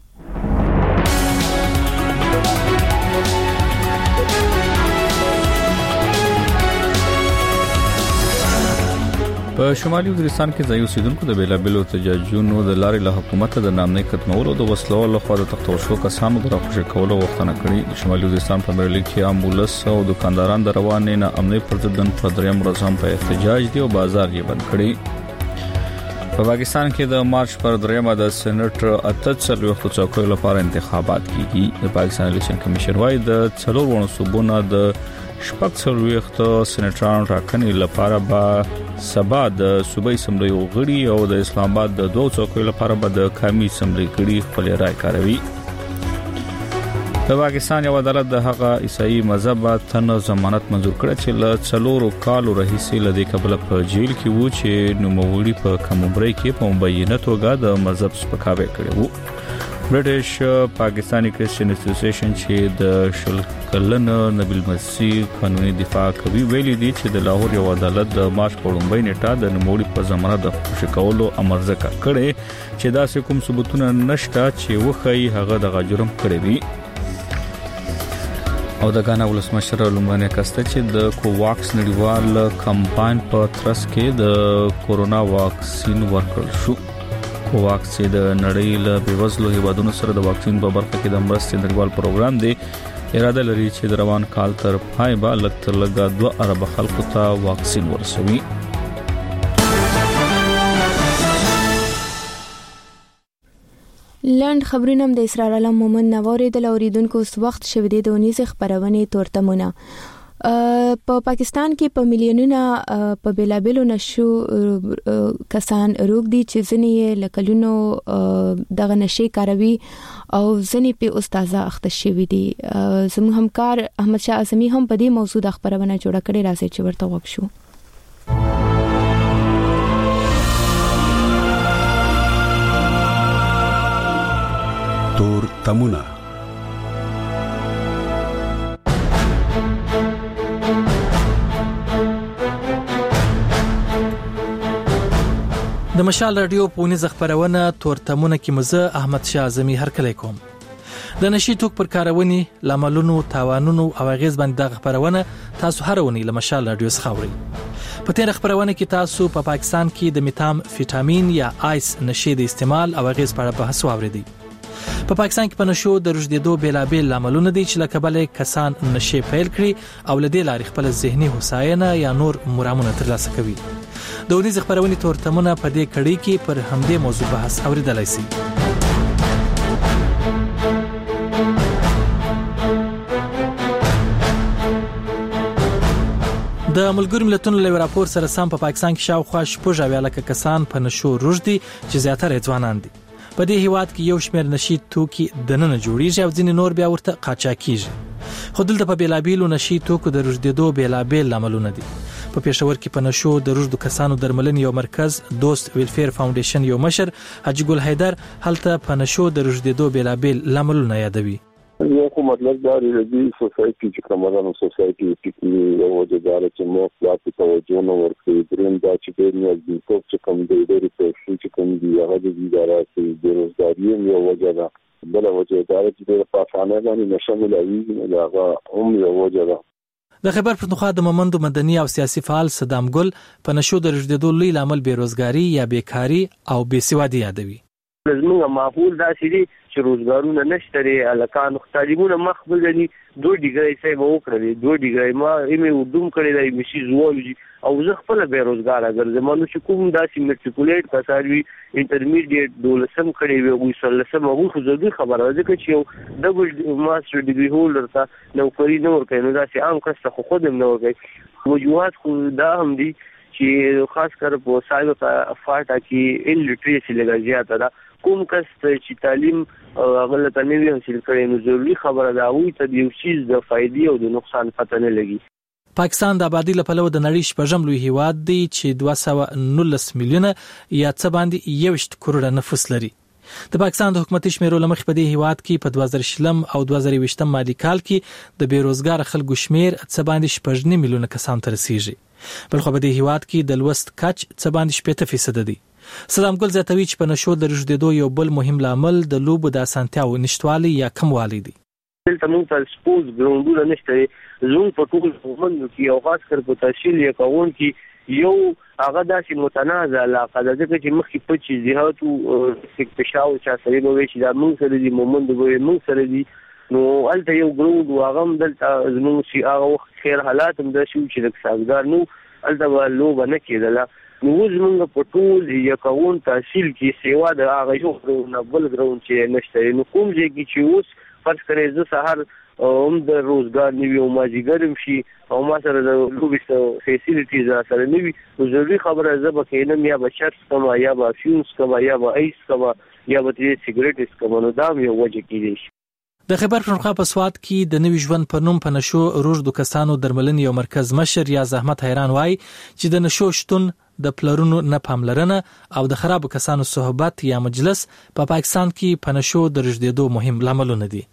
په شمالي وزیرستان کې ځایي اوسیدونکو د بیلابیلو احتجاجونو د لارې له حکومت د نامنۍ ختمولو د وسلو له خوا د تختول شو کسانو د راخوشي کولو غوښتنه کړې. د شمالي وزیرستان په مرلي کې امبولانس او دکانداران د روانې نه امنۍ پر ضد په دریم ورځ هم په احتجاج دي او بازار یې بند کړی. په پاکستان کې د مارچ پر دریمه د سېنات 48 څوکیو لپاره انتخابات کیږي. د پاکستان الیکشن کمیشن وايي د 4 ورونو صوبونو د شپږ څلوېښت سېناترانو ټاکنې لپاره به سبا د صوبایي اسمبلی غړي او د اسلام آباد د 2 څوکیو لپاره به د قومي اسمبلی غړي خپل رائے کاروي. د پاکستان یو عدالت د هغه عیسائی مذهب ته ضمانت منزور کړ چې له 4 کالو راهیسې له دې قبل په جیل کې وو چې نوموړي په کمبري کې په مبینه توګه د مذهب سپکاوی کړی وو. برټش پاکستانی کرسچن اسوسییشن چې د شلکلن نبیل مسیح قانوني دفاع کوي ویلي دي چې د لاهور یو عدالت د مارچ په لومړۍ نیټه د نوموړي په ضمانت د خوشی کولو امر ځکه کړي چې دا کوم ثبوتونه نشته چې وخی هغه د جرم کړی وي. او د غانا ولسمشر لومړنی کسته چې د کوواکس نړیوال کمپاین په ترڅ کې د کورونا واکسین ورکړل شو. کوواکس د نړۍ له بیوزلو هیوادونو سره د واکسین په برخه کې د مرستې نړیوال پروګرام دی. اراده لري چې د روان کال تر پای به لږ تر لږه 2 ارب خلکو ته واکسین ورسوي. لاند خبرونه د اسرار علم مومن نووري د اوریدونکو اوس وخت شوه د ونیز خبرونه تورتمونه. په پاکستان کې په میلیونونو په بیلابلو نشو کسان روغ دي چې ځنې لکلونو دغه نشي کاروي او ځنې په استاد اخته شوی دي. زموږ همکار احمد شاه اعظمي هم په دې موضوع د خبرونه جوړه کړې راځي چې ورته وښو. تورتمونه. د مشال رادیو پونیز خبرونه تورتمونه کې مزه احمد شاه اعظمي هرکلی کوم. د نشي توک پر کارونی لاملونو تاوانونو او غیز باندې د خبرونه تاسو هرونی له مشال رادیو څخه اورئ. په تیر خبرونه کې تاسو په پاکستان کې د میتام فیټامین یا آیس نشي د استعمال او غیز په اړه بحث واوریدئ. په پاکستان کې په نشو د رشدېدو بیلابل لاملونه دي چې لکه بل کسان نشي پیل کړي او لدې لارې خپل ذهني هوساینه یا نور مرامونه ترلاسه کوي. د ونیز خبرونه تورتمونه په دې کړي کې پر همدې موضوع بحث اوریدلای شي. د ملګرو ملتونو له راپور سره سم په پاکستان کې شاوخوا 6 لکه کسان په نشو روږدي چې زیاتره ځوانان دي. په دې هیواد کې یو شمېر نشي توکي د نن جوړیږي او ځینې نور بیا ورته قاچاکیږي. خو دلته په بیلابیلو نشي توکو د روږدېدو بیلابل لاملونه دي. په پېښور کې په نشو د روږدو کسانو درملنې یو مرکز دوست ویلفیر فاونډیشن یو مشر حاجی ګل حیدر هلته په نشو د روږدېدو بیلابل لاملونه یادوي. یو کوم مطلب دا دی چې سوسایټي چې کومه سوسایټي ټیکني او د دار چې مو خلاص توجه نو ورکړي دریم دا چې د نیازي څوک چې کوم دی د ریسرچ چې کوم دی هغه د اداره کې د روزګاری یو وجه ده. بل وجه دا چې د پاسانه باندې نشامل وي هغه هم یو وجه ده. د خبر پښتونخوا د مومندو مدني او سیاسي فعال صدام ګل په نشو د رشدېدو لوی لامل بیروزګاری یا بیکاری او بېسوادي یادوي. زموږ ماحول داسې دی چې روزګارونه نشته لري الکان تعلیمونه مخبل دي 2 ډیګری سه به وکړي 2 ډیګری ما ایمه ودوم کړی دی مشي زوالجی او زه خپل به روزګار اگر زمونږ چې کوم داسې میټریکولیټ کساروي انټرمیډیټ دولسم کړی وي او سلسم او خو زه خبره ده چې یو ډبل ماستر ډیګری هولډر ته نوکری نه ورکوي نو داسې عام کس ته خو دم نه ورکوي وجوهات خو دا هم دي چې خاص کر په سایبر فاټا کې انلیټریسي لګا زیاته ده کوم کس چې تعلیم غلط نه وي حاصل کړي نو ضروري خبره ده وي ته د یو چیز د فائدې او د نقصان پته نه لګي. پاکستان د آبادی لپاره د نړۍ شپږم لوی هیواد دی چې 219 میلیونه یا څه باندې 1 کروڑه نفوس لري. د پاکستان د حکومتي شمیرو لمخې په دې هیواد کې په 2020 او 2020 مالی کال کې د بیروزګار خلکو شمیر څه باندې 8 میلیونه کسان ته رسیږي. بلخو په دې هیواد کې د لوست کچ څه باندې 70% دی. صدام ګل زیاتوي چې په نشو د رژدېدو یو بل مهم لامل د لوبو د اسانتیاو نشټوالي یا کموالی دی. دلته موږ ته سپورت ګراوندونه نشته زموږ په ټول مومند کې او خاص کر په تحصیل یا کاون کې یو هغه داسې متنازع علاقه ده چې مخکې په چې جهاتو پښاو چا سره به چې دا موږ سره دي مومند به موږ سره دي نو الته یو ګراوند واغم دلته زموږ چې هغه وخت خیر حالات هم د شو چې د سازګار نو الته لوبه نه کېدله نو زمونږ په ټول یا کاون تحصیل کې سیوا د هغه یو بل ګراوند چې نشته نو کوم ځای کې چې اوس فرض کړئ زه سهار هم د روزګار نیوي او ماجیګرم شي او ما سره د لوبې فیسیلیټیز سره نیوي نو ضروري خبره زه به کینم یا به شرط کما یا به فیونز کما یا به ایس کما یا به سیګریټس کما نو دا یو وجه کېږي. د خیبر پښتونخوا په سواد کې د نوي ژوند په نوم په نشو روزدو کسانو درملنې یو مرکز مشر یا زحمت حیران وای چې د نشو شتون د پلرونو نه پاملرنه او د خراب کسانو صحبت یا مجلس په پاکستان کې په نشو د رژدېدو مهم لاملونه دي.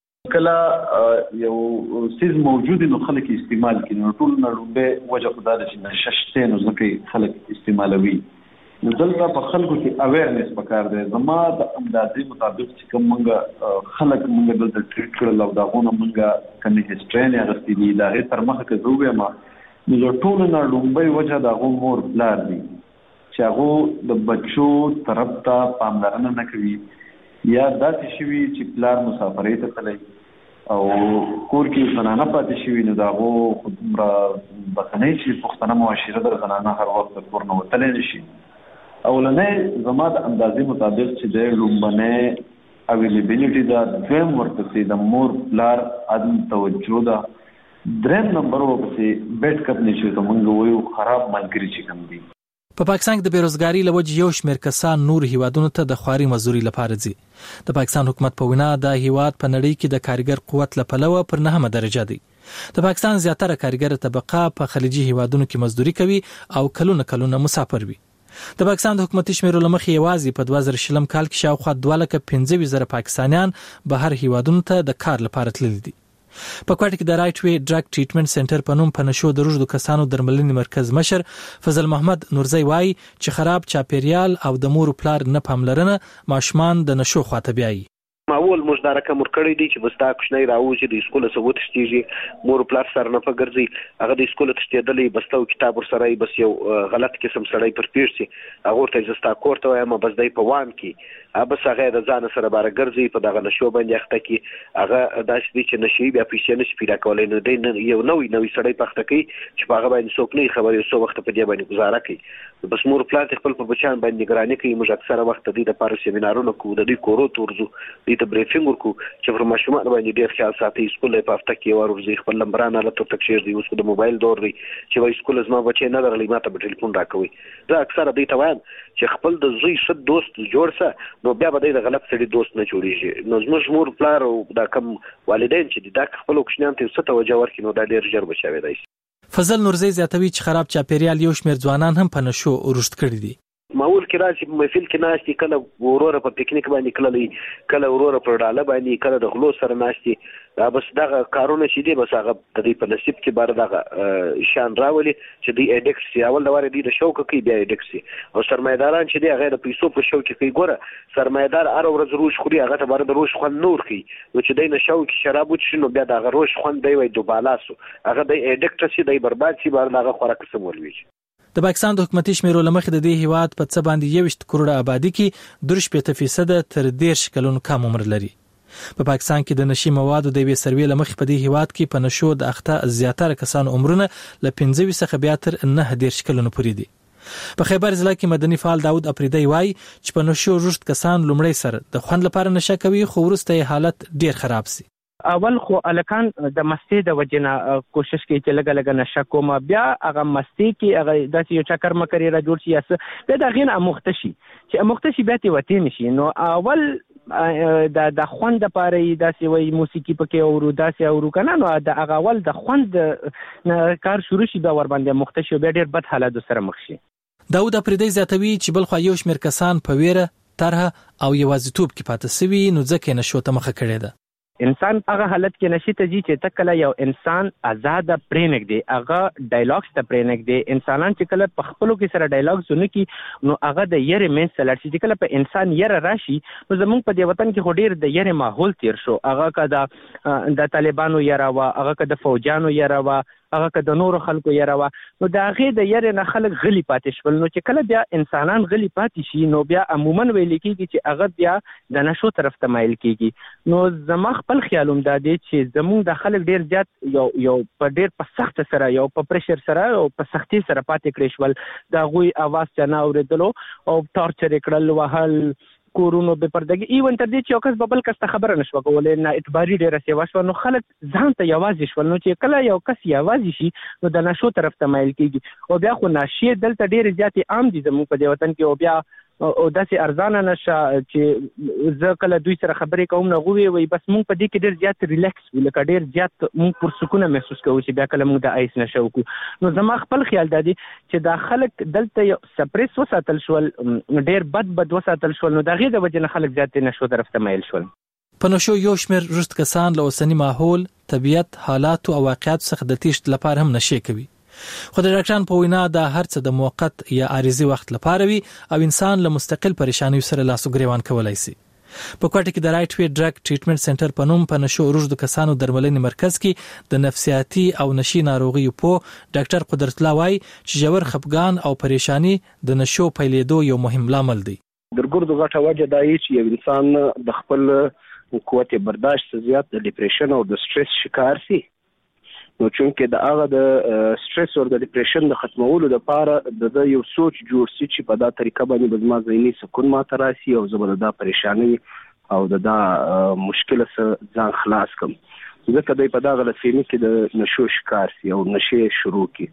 کله یو سیز موجود نو خلک استعمال کوي نو ټول نړۍ وجه خدای د نششته نو ځکه خلک استعمالوي نو دلته په خلکو کې اویرنس پکار دی زما د اندازې مطابق چې کوم موږ خلک موږ دلته ټریټ کړل او دا غوونه موږ کني هیستري نه غوښتي دي دا غیر تر مخه کې زوګه ما نو ټول نړۍ وجه دا غو مور بلار دي چې هغه د بچو طرف ته پاملرنه نه کوي یا داسې شوی چې پلار مسافرۍ ته تللی او کور کې زنانه پاتې شوی نو دا غو خودمره بخنۍ چې پښتنه معاشره در زنانه هر وخت کور نه وتلی نشي. اولنې زما د اندازې مطابق چې د لومبنه اویلیبیلیټي دا دویم ورته د مور پلار عدم توجه دا دریم نمبر ورته بیت کپ نشي ته مونږ وایو خراب ملګری چې کوم دي. په پاکستان کې د بیروزګاری لوجه یو شمېر کسان نور هیوادونو ته د خواري مزدوري لپاره ځي. د پاکستان حکومت په وینا د هیواد په نړۍ کې د کارګر قوت لپاره پر 9مه درجه دی. د پاکستان زیاتره کارګر طبقه په خلیجي هیوادونو کې مزدوري کوي او کلونه مسافر وي. د پاکستان د حکومتي شمیرو لمخې یوازې په 2020 کال کې شاوخوا 2,15,000 پاکستانیان بهر هیوادونو ته د کار لپاره تللي دي. په کوټه کې د رائټ وی ډرګ ټریټمنټ سنټر په نوم په نشو د روزدو کسانو درملنې مرکز مشر فضل محمد نورزی وای چې خراب چاپیریال او د مور پلار نه پاملرنه ماشومان د نشو خواته بیایي. معول مشترک مرکړی دی چې بستا کوښنۍ راوځي د اسکول ثبوت شتيږي مور پلار سره نه پګرځي هغه د اسکول تشتیدلې بستو کتاب ور سره بس یو غلط قسم سړی پر پیړسي هغه ته زستا کوړته وایم بس دای په وان کې بس هغه د ځان سره بار ګرځي په دغه نشو باندې اخته کې هغه داسې دي چې نشي بیا پیسې نشي پیدا کولای نو دی یو نوې سړی پخته کوي چې په هغه باندې څوک نه خبرې سو وخت په دې باندې گزاره کوي بس مور پلان خپل په بچان باندې نگراني کوي موږ اکثره وخت د دې لپاره سیمینارونه کوو د دې کورو تورزو د دې بریفینګ ورکو چې پر ماشومان باندې ډېر خیال ساتي اسکول په هفته کې ورځي خپل نمبرانه لته تکشیر دی اوس د موبایل دور دی چې وای اسکول زما بچي نه درلې ماته په ټلیفون راکوي زه اکثره دې ته وایم چې خپل د زوی ست دوست جوړ سه نو بیا به د غلط سړي دوست نه جوړیږي نو زموږ مور پلار او دا کم والدین چې دا خپل کوښنیان ته ست توجه ورکړي نو دا ډېر ژر بچاوي دی. فضل نورزی زیاتوي چې خراب چاپیریال یو شمېر ځوانان هم په نشو رشد کړي دي. معول کې راځي په محفل کې ناشتي کله وروره په پکنیک باندې کله وروره په ډاله باندې کله د غلو سره ناشتي بس دغه کارونه چې دي بس هغه د دې په نصیب کې بار دغه شان راولي چې دی اډکس سی اول دا ور دي د شوق کوي بیا اډکس او سرمایداران چې دی هغه د پیسو په شوق کې ګوره سرمایدار هر ورځ روش خوري هغه ته بار د روش خون نور کوي نو چې دی نه شوق شراب وڅ نو بیا دغه روش خون دی وای دوبالاسو هغه د اډکټ سي دی برباد سي بار دغه خوراک سمول وي. د پاکستان د حکومتي شمیرو لمخې د دې هیواد په څه باندې 21 کروڑه آبادی کې 3% تر 10 کلونو کم عمر لري. په پاکستان کې د نشي موادو د وی سروې لمخې په دې هیواد کې په نشو د اخته زیاتره کسانو عمرونه ل 15 څخه بیا تر 9 کلونو پورې دي. په خیبر ضلع کې مدني فعال داود اپریدی وایي چې په نشو رشد کسان لومړی سره د خوند لپاره نشه کوي خو وروسته حالت ډیر خراب سي. اول خو الکان د مستی د وجنه کوشش کوي چې لګ نشه کوم بیا هغه مستی کې هغه داسې یو چکر مکرې را جوړ شي یا بیا د غین امختشي چې امختشي بیا تی وتی نشي. نو اول د خوند لپاره داسې وای موسیقي پکې اورو داسې اورو کنه نو د هغه اول د خوند کار شروع شي دا ور باندې مختشي بیا ډیر بد حالات سره مخ شي. داود اپریدی زیاتوي چې بل خو یو شمیر کسان په ویره طرح او یوازیتوب کې پاتې سوي نو ځکه نشو ته مخه کړي ده. انسان هغه حالت کې نشي ته جي چې تکله یو انسان آزاد پرېنګ دی هغه ډایلاګز ته پرېنګ دی. انسانان چې کله په خپلو کې سره ډایلاګز ونه کی نو هغه د یری مین سلر چې کله په انسان یره راشي نو زمونږ په دې وطن کې هډیر د یری ماحول تیر شو. هغه کده د طالبانو یره وا هغه کده فوجانو یره وا هغه کده نور خلکو یره وا نو دا غي د یری نه خلک غلی پاتې شول. نو چې کله بیا انسانان غلی پاتې شي نو بیا عموما ویل کېږي چې هغه بیا د نشو طرف ته مایل کېږي. نو زما خپل خیالوم دا دی چې زموږ د خلک ډیر زیات یو په ډیر په سخت سره یو په پریشر سره او په سختي سره پاتې کړی شول. دا غوي आवाज چنا اوریدلو او ټارچر کړل وهل کورونو به پردګي ایون تر دې چې اوکس ببل کسته خبره نشو کولای نه اعتباري ډیره سیوا شو. نو خلک ځان ته یوازې شول. نو چې کله یو کس یوازې شي نو د نشو طرف ته مایل کېږي او بیا خو ناشې دلته ډیر زیات عام دي زموږ په دې وطن کې او بیا او داسې ارزانه نشه چې زه کله دوی سره خبرې کوم نه غوي وي بس مونږ په دې کې ډیر زیات ریلیکس ولکه ډیر زیات مونږ پر سکون محسوس کوو چې بیا کله مونږ د آیس نشه وکړو. نو زما خپل خیال دی چې دا خلک دلته سپریس وساتل شول ډیر بد وساتل شول نو دا غي د وجه نه خلک زیات نشو طرف ته مایل شول. په نشو یو شمیر رشد کسان له اوسنی ماحول طبيعت حالات او واقعیت څخه د تیښت لپاره هم نشي کوي. خو د ډاکټران په وینا دا هر څه د موقت یا عارضي وخت لپاره وي او انسان له مستقل پریشانیو سره لاس ګریوان کولای شي. په کوټه کې د رائټ وی ډرګ ټریټمنټ سنټر په نوم په نشو رشد کسانو درملنې مرکز کې د نفسیاتي او نشي ناروغیو په ډاکټر قدرت الله وای چې جوړ خپګان او پریشانی د نشو پیلېدو یو مهم لامل دی. درګردو غټه وجه دا چې یو انسان د خپل قوت برداشت زیات د ډیپریشن او د سټرس شکار شي. نو چونکه د هغه د سټرس او د ډیپریشن د ختمولو لپاره د یو سوچ جوړ شي چې په دا طریقه باندې به ما ذهني سکون ماته راسي او زبر د پریشانی او د مشکل سره ځان خلاص کوم. ځکه د په دا غلطفهمي کې د نشو شکار شي او نشه شروع کی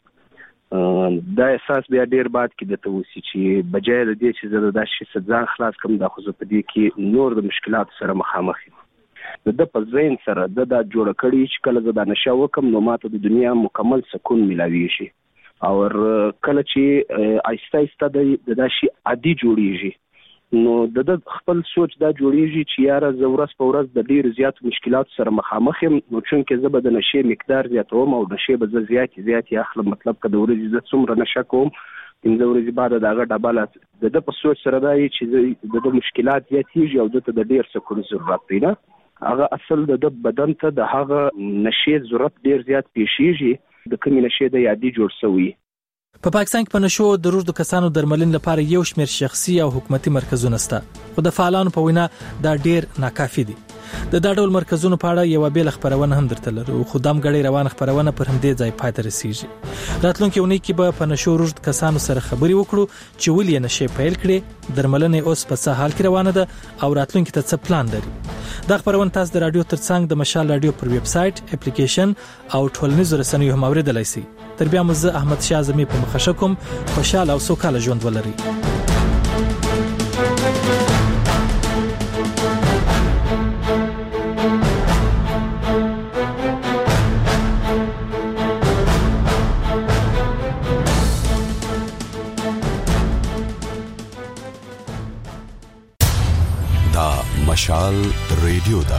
دا احساس بیا ډیر بعد کې د توسي چې بجای د دې چې زه د شي ځان خلاص کوم د خو په دې کې نور د مشکلات سره مخامخ یم. د په ذهن سره د جوړ کړي چې کله زه د نشه وکم نو ماته د دنیا مکمل سکون ملاوي شي او کله چې آیسته آیسته د شي عادي جوړیږي نو د خپل سوچ دا جوړیږي چې یاره زه ورځ په ورځ د ډیر زیات مشکلات سره مخامخ یم. نو چونکه زه به د نشه مقدار زیاتوم او نشه به زه زیات اخلم مطلب که د ورځې زه څومره نشه کوم 15 ورځې بعد دغه ډبل د په سوچ سره دا چې د مشکلات زیاتیږي او د ډیر سکون ضرورت دی نه هغه اصل د بدن ته د هغه نشه ضرورت ډیر زیات پیښیږي د کومې نشه د یادي جوړ شوی. په پاکستان کې په نشو د رشد کسانو درملنې لپاره یو شمیر شخصي او حکومتي مرکزونه شته خو د فعالانو په وینا دا ډیر ناکافي دي. د دا ډول مرکزونو په اړه یو بیل خبرونه هم درته لرو خو دام غړي روان خبرونه پر همدې ځای پای ته رسیږي. راتلونکي اونۍ کې به په نشو رشد کسانو سره خبري وکړو چې ولې نشه پیل کړي درملنې اوس په څه حال کې روانه ده او راتلونکي ته څه پلان لري. دا خبرونه تاسو د رادیو ترڅنګ د مشال رادیو پر ویب سټ اپلیکیشن او ټولنیزو رسنیو هم اوریدلای شئ. تر بیا مزه احمد شاه زمي په مخه کوم خوشاله او سوکاله ژوند ولرئ. مشال ریډیو دا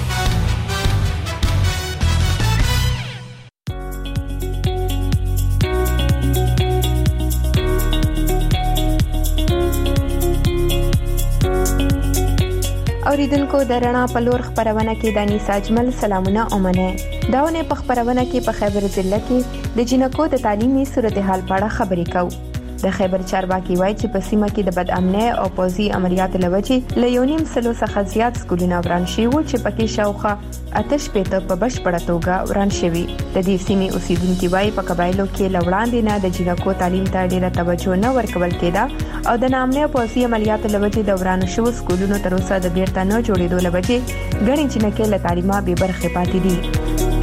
اوریدونکو د رڼا په لور خبرونه کې دانی ساجمل سلامونه اومنه داونه په خبرونه کې په خیبر ضلع کې د جنکو د تعلیمي صورتحال په اړه خبرې کوو. د خیبر چارواکي وایي چې په سیمه کې د بد امنۍ او پوځي عملیاتو لوجې له 1.5 سلو څخه زیات سکولونه وران شوي وو چې پکې شاوخوا 88 په بشپړه توګه وران شوي. د دې سیمې اوسیدونکو وایي په قبایلو کې لوړاندې نه د جنکو تعلیم ته ډیره توجه نه ورکول کېده او د نامنۍ پوځي عملیاتو لوجې د وران شوو سکولونو تر اوسه د بیرته نه جوړېدو لوجې ګڼې جنکې له تعلیمه بې برخې پاتې دي.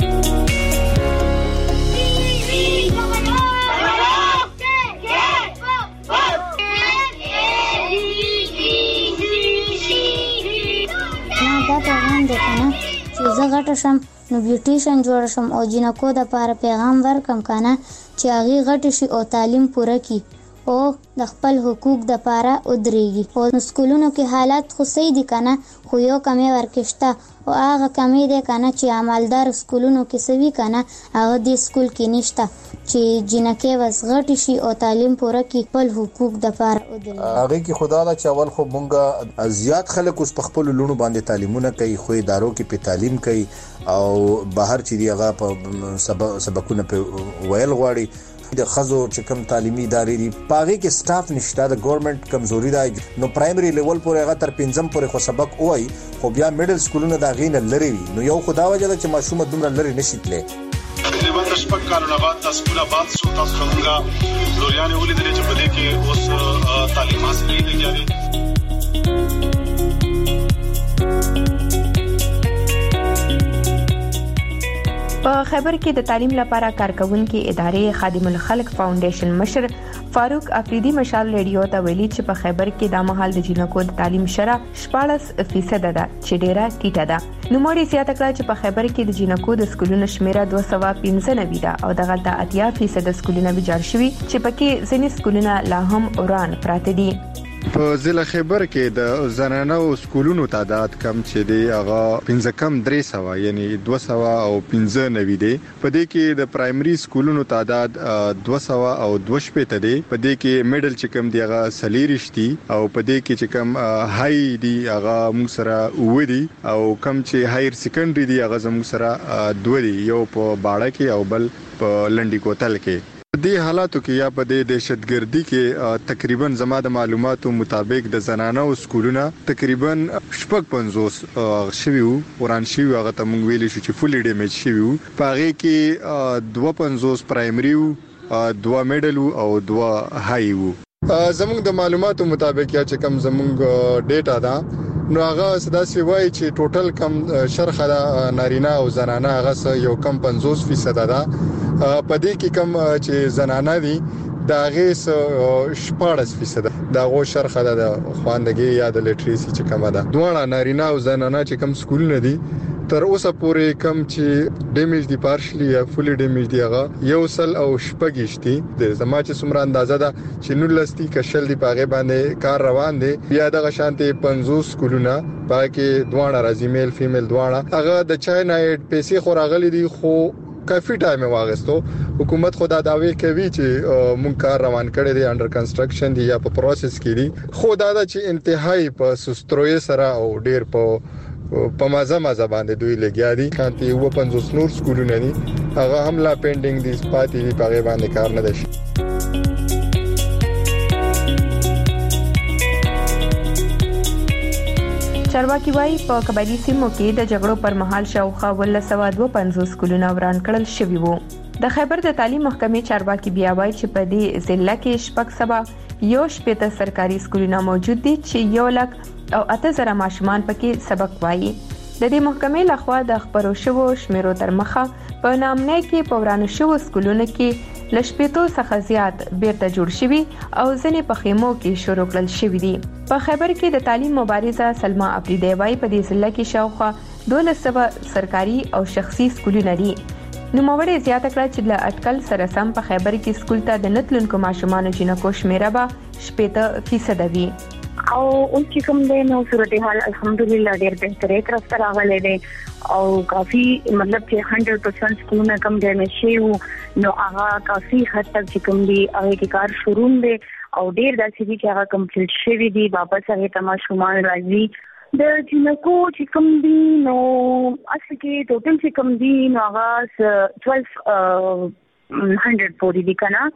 چې زه غټه شم نو بیوټیشن جوړ شم او جنکو د پاره پیغام ورکم کنه چې هغه غټ شي او تعلیم پوره کی او د خپل حقوق د پاره ودرېږي. او سکولونو کې حالات خو صحیح دي کنه خو یو کمی ورکشته او هغه کمی دی کنه چې عملدار سکولونو کې سوي کنه هغه د سکول کې نشته چې جنکه وس غټ شي او تعلیم پوره کی خپل حقوق د پاره ودرېږي. هغه کې خدا لا چاول خو مونږه زیات خلک اوس په خپل لونو باندې تعلیمونه کوي خو ادارو کې په تعلیم کوي او بهر چې دی هغه په سبقونه په ویل غواړي د خزو چې کوم تعلیمي ادارې دي پاغي کې سټاف نشته د ګورنمنت کمزوري ده نو پرایمري لیول پورې هغه تر 5م پورې خو سبق وای خو بیا میډل سکولونه دا غینه لري نو یو خدا وجه چې ماشومه دومره لري نشي تللی. تقریبا د شپږ کالونو بعد د سکول آباد شو تاسو څنګه لوریانه ولیدل چې په دې کې اوس تعلیم حاصلې دي جاري. په خیبر کې د تعلیم لپاره کارکونکو ادارې خادم الخلق فاونډیشن مشر فاروق افریدي مشال ریډیو ته ویلي چې په خیبر کې د مهال د جنکو د تعلیم شرح 14% ده چې ډیره ټیټه ده. نو موري زیاته کړه چې په خیبر کې د جنکو د سکولونو شمیره 295 ده او دغه د 80% سکولونه ویجاړ شوي چې پکې ځینې سکولونه لا هم وران پراته دي. په ضلع خیبر کې د زنانو سکولونو تعداد کم چې دی هغه 15 کم 300 یعنی 200 او 15 دی. په دې کې د پرایمري سکولونو تعداد 200 او 250 دی. په دې کې میډل چې کم دی هغه سلیریشتي او په دې کې چې کم هاي دی هغه موږ سره ودی او کم چې هایر سیکنډري دی هغه زموږ سره دوه دی یو په باړه کې او بل په لنډي کوتل کې. دې حالاتو کې یا په دې دهشتګردي کې تقریبا زما د معلوماتو مطابق د زنانو سکولونه تقریبا 55 شوي وران شوي هغه ته موږ ویل شو چې فولي ډیمیج شوي په هغه کې 52 پرایمري 2 میډل او 2 هاي وو. زموږ د معلوماتو مطابق یا چې کم زموږ ډیټا ده نو هغه سداسي وایي چې ټوټل کم شرخه د نارینه او زنانه هغه یو کم 50% ده. په دې کې کم چې زنانه دي دا غیس 14% دا غو شرخه ده خواندګي یا د لټریسي چې کومه ده. دوه نارینه او زنانه چې کم سکولونه دي تر اوسه پورې کم چې ډیمیج دي پارشلی یا فولي ډیمیج دی هغه یو سل او شپږشتي د زما چې څومره اندازه ده چې نو لستی کشل دی پاغه باندې کار روان دي. بیا د غشانته 50 سکولونه پاکه دوه راځي میل فیمیل دوه هغه د چاینا پیسې خوراغلي دي خو کافي ټایم واغستو. حکومت خدا داوی کوي چې مونږ کار روان کړی دی انډر کنسټرکشن دی یا په پروسس کې دی خو دا چې انتهایی په سستروي سره او ډیر په مازه باندې دوی لګیا دي. کانتي و 50 نور سکولونه دي هغه هم لا پینډینګ دي سپاتې دي په باندې کار نه دي. چارواکي وایي په قبایلی سیمو کې د جګړو پر مهال شاوخوا 1952 سکولونه وران کړل شوي وو. د خیبر د تعلیم محکمې چارواکي بیا وایي چې په دې ضلع کې شپږ سبا یو شپږ سرکاري سکولونه موجود دي چې 1,08,000 ماشومان پکې سبق وایي. د دې محکمې لخوا د خبرو شوو شمیرو تر مخه په نامنۍ کې په ورانو شوو سکولونو کې لشپېتو څخه زیات بیرته جوړ شوي او ځینې په خیمو کې شروع کړل شوي دي. په خیبر کې د تعلیم مبارزه سلما افریدی وایي په دې ضلع کې شاوخوا 1200 سرکاري او شخصي سکولونه دي. نوموړې زیاته کړه چې له اټکل سره سم په خیبر کې سکول ته د نتلونکو ماشومانو جنکو شمیره به 80% وي. او اوس چې کوم دی نو صورتحال الحمدلله ډېر بهتري طرف ته راغلی دی او کافي مطلب چې 100% سکولونه کم ډیمیج شوي نو هغه کافي حد تک چې کوم دی هغه کې کار شروع دی او ډېر داسې دي چې هغه کمپلیټ شوي دي واپس هغه ته ماشومان راځي. د جنکو چې کوم دی نو اصل کې ټوټل چې کوم دی نو هغه 1200 پورې دي کنه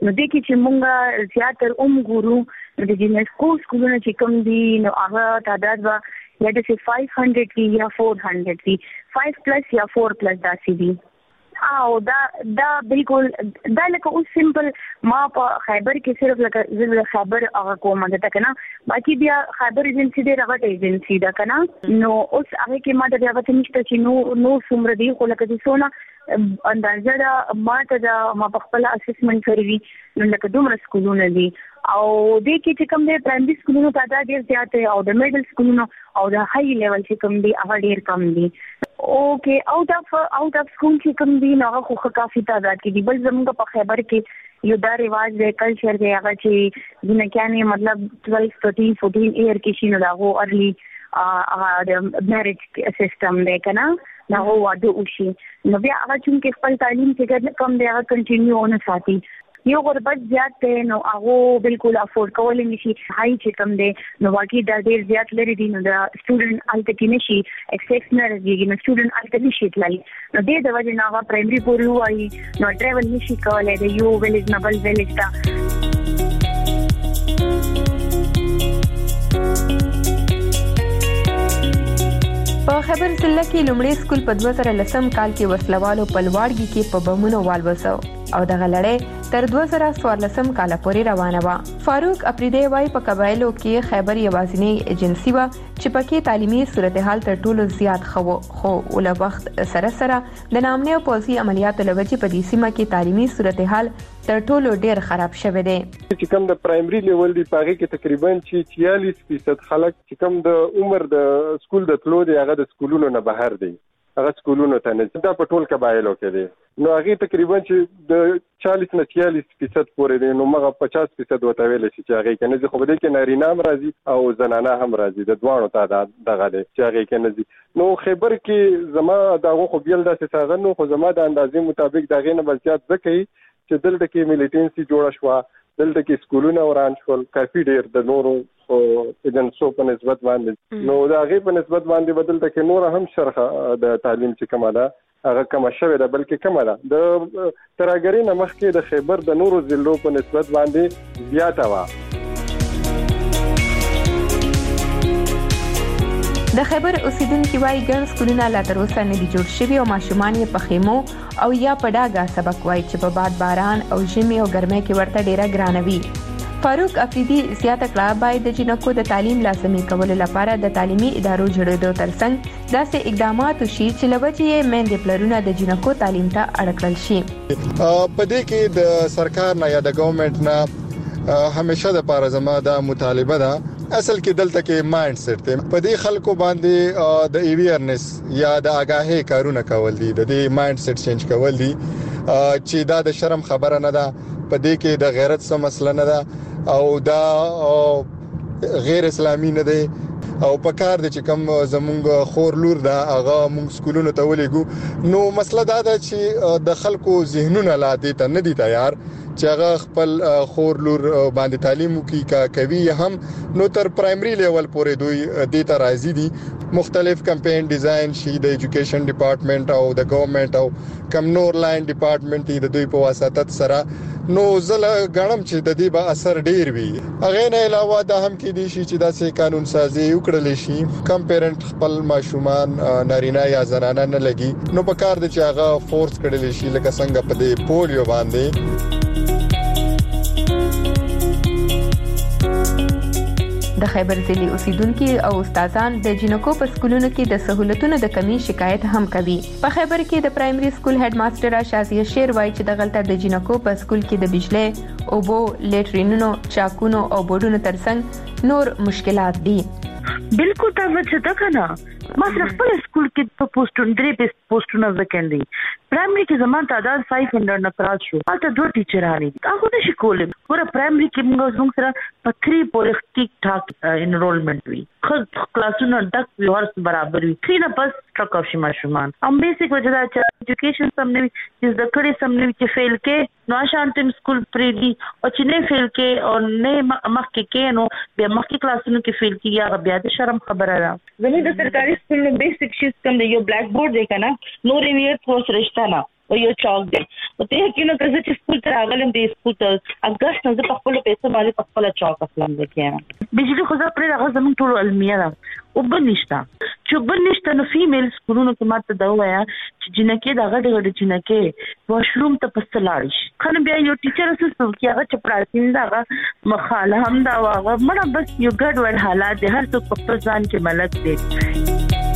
نو دې کې چې مونږه زیاتر ګورو د جنسکو سکولونو چې کوم دي نو هغه تعداد به یا د 500 وي یا 400 وي 5+ یا 4+ داسې دي او دا بالکل دا لکه اوس سمپل ما په خیبر کې صرف لکه زل خیبر هغه کومه ده کنه باقي بیا خیبر ایجنسی دی راغټ ایجنسی ده کنه نو اوس هغه کې ما د بیا وته نشته چې نو څومره دی خو لکه د سونه اندازه دا ما ته دا ما په خپل اسسمنت کوي نو لکه دومره سکولونه دي او د کې چې کوم د پرایمري سکولونو تعداد ډیر زیات دی او د میډل سکولونو او د های لیول چې کوم دي هغه ډیر کم دي اوکے آؤٹ اف سکول چې کوم دي نو هغه خو کافي تعداد کې دي بل زموږ په خیبر کې یو دا رواج دی کلچر دی هغه چې جنکانې مطلب 12 13 14 ایئر کې شي نو دا هو ارلی د میریج سیستم دی کنه نو واده وشي نو بیا هغه چې خپل تعلیم چې کم دی هغه کنټینیو ونه ساتي یو غربت زیات دی نو هغه بالکل افورد کولای نشي هاي چې کم دی نو واقعي دا ډیر زیات لري دي نو دا سټوډنټ الته کې نشي ایکسپشنل دی نو سټوډنټ الته نشي تللی نو د وجه نه هغه پرایمري پورې وایي نو ټریول نشي کولای د یو ویلیج نه بل ویلیج ته په خیبر ضلع کې لومړی سکول په 2010 کال کې وسلوالو په لواړګي کې په بمونو والوسو او دغه لړۍ تر 2014 کال پورې روانه و فاروق افریدی وايي په قبایلو کې خیبر یوازینی ایجنسی و چې پکې تعلیمي صورتحال تر ټولو زیات خو ول وخت سره د نامنه او پوزي عملیاتو لوجې په دې سیمه کې تعلیمي صورتحال تر ټولو ډیر خراب شوه دی چې کوم د پرایمري لیول دی پاره کې تقریبا 46% خلک چې کوم د عمر د سکول د تلو دی هغه د سکولونو نه بهر دی هغه سکولونو ته نه دا په ټول قبایلو کې دی نو هغه تقریبا چې د 40 نه 46% پورې دی نو مغه 50% وته ویل شي چې هغه کې نه خو بده کې نارینه هم راځي او زنانه هم راځي د دوانو تعداد دغه دی چې هغه کې نه نو خیبر کې زما دغه خو بیل داسې څنګه نو خو زما د اندازې مطابق دغه نه بلچات ځکه چې دلته کې ملیټنسي جوړه شو دلته کې سکولونه وران شول کافي ډیر د نورو ایجنسو په نسبت باندې نو دا غي په نسبت باندې بدلته کې نور هم شرخه د تعلیم چې کومه ده هغه کومه شوه ده بلکې کومه ده د تراګری نه مخکې د خیبر د نورو ضلعو په نسبت باندې زیاته و د خیبر اوسیدونکو وايي ګڼ سکولونه لا تر اوسه نه دي جوړ شوي او ماشومان یې په خیمو او یا په ډاګه سبق وایي چې په باد باران او ژمي او ګرمۍ کې ورته ډیره ګرانه وي فاروق افریدی زیاته کړه باید د جنکو د تعلیم لازمي کولو لپاره د تعلیمي ادارو جوړېدو ترڅنګ داسې اقدامات وشي چې لوجې مېندې پلرونه د جنکو تعلیم ته اړ کړل شي په دې کې د سرکار نه یا د ګورنمنت نه همیشه د پاره زما د مطالبه ده اصل کې دلته کې مایند سیټ ته په دې خلکو باندې د اویرنس یا د آگاهی کارونه کول دي د دې مایند سیټ چینج کول دي چې دا د شرم خبره نه ده په دې کې د غیرت څه مسله نه ده او دا غیر اسلامي نه دی او په کار د چې کوم زمونږ خور لور دا هغه مونږ سکولونو ته ولېګو نو مسله دا ده چې د خلکو ذهنونه لا دي ته نه دي تیار چې هغه خپل خور لور باندې تعلیم کوي هم نو تر پرایمري لیول پورې دوی د ته راځي دي مختلف کمپاین ډیزاین شي د ایجوکیشن ډپارټمنټ او د ګورنمنت او کم نور لاین ډپارټمنټ د دوی په واسطه سره نو زله غنم چې د دې به اثر ډیر وي هغه نه علاوه دا هم کې دي چې داسې قانون سازي وکړل شي کم پیرنټ خپل ماشومان نارینه یا زنانه نه لګي نو په کار د چې هغه فورس کړل شي لکه څنګه په دې پولیو باندې د خیبر ضلع اوسیدونکو او استادان د جنکو په سکولونو کې د سہولتونو د کمی شکایت هم کوي په خیبر کې د پرایمري سکول هډ ماستر شازیه شیر وایي چې د غلطه د جنکو په سکول کې د بجلی او بو لیټرینونو چاکونو او بورډونو ترڅنګ نور مشکلات دي بالکل تا وڅ تا کنه ما سره خپل سکول کې په پوسټون درې پوسټونه وکړي پرایمري کې زمون تعداد 500 نه کراس شو البته دوه ټیچرانی هغه نشي کولم ور پرایمري کې موږ سره په 3 پورې ټیک ټاک انرولمنت وی کلاسونه ډک ویورس برابر وي کینه بس ټاک اف شي ماشومان ام بیسیک وجه دا چې ایجوکیشن سم نه چې د کړي سم نه چې فیل کې نو شانتم سکول پریدي او چې نه فیل کې او نه مخکې کې نو بیا مخکې کلاسونو کې فیل کې یا بیا د شرم خبره را زموږ د سرکاري سکول بیسیک شي کوم دی یو بلیک بورډ دی کنه نو ریویر پوسټ رښتا نه او یو چاک دی او ته کینو که چې سکول ته راغلم د سکول ته اگست نه په خپل پیسې باندې په خپل چاک اصلم وکړم بجلی خو زه پر هغه زمون ټول علمیه ده او بنشتا چې بنشتا نو فیمیل سکولونو کې ماته دا وایا چې جنکه دا غړ جنکه واشروم ته پستلاړ شي خنه بیا یو ټیچر اساسو کې هغه چې پراتین دا مخاله هم دا واغه مړه بس یو ګډ وډ حالات د هر څوک په خپل ځان کې ملک دی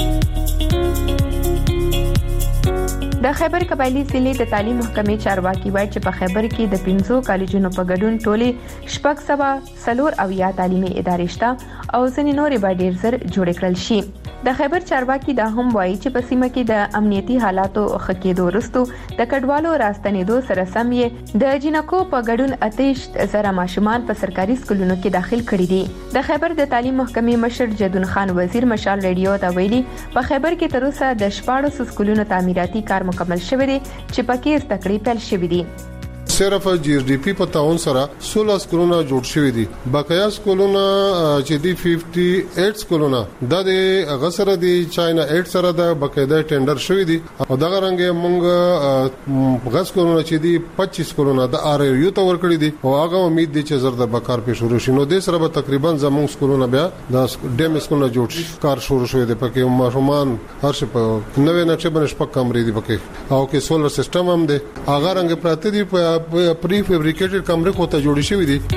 د خیبر قبایلی ضلع د تعلیم محکمې چارواکي وایي چې په خیبر کې د 500 کالجونو په ګډون ټولې شپږ سبا سلور او یا تعلیمي ادارې شته او ځینې نورې به ډېر زر جوړ کړل شي د خیبر چارواکي دا هم وایي چې په سیمه کې د امنیتي حالاتو ښه کېدو وروسته د کډوالو راستنېدو سره سم یې د جنکو په ګډون اتیش زره ماشومان په سرکاري سکولونو کې داخل کړي دي د خیبر د تعلیم محکمې مشر جدون خان وزیر مشال ریډیو ته ویلي په خیبر کې تر اوسه د 14 سکولونو تعمیراتي کار مکمل شوی دی چې پکې تکړې پیل شوې دي صرف جی ایس ډی پی په تعاون سره 16 سکولونه جوړ شوي دي بقایا سکولونه چې دی 58 سکولونه د غسر دي چاینا 8 سره د بقاعده ټینډر شوی دي او دغه رنګ مونږ غس سکولونه چې دی 25 سکولونه د ار یو ته ور کړی دي او هغه امید دي چې زر د بکار په شروع شینو د سره به تقریبا زموږ سکولونه بیا د ډیم سکولونه جوړ کار شروع شوی دی پکې ماشومان هر څه په نوې نقشه باندې شپږ کمرې دي پکې او کې سولر سیستم هم دی هغه رنګ پراته دي په پری فیبریکیټډ کمرې کوته جوړې شوې دي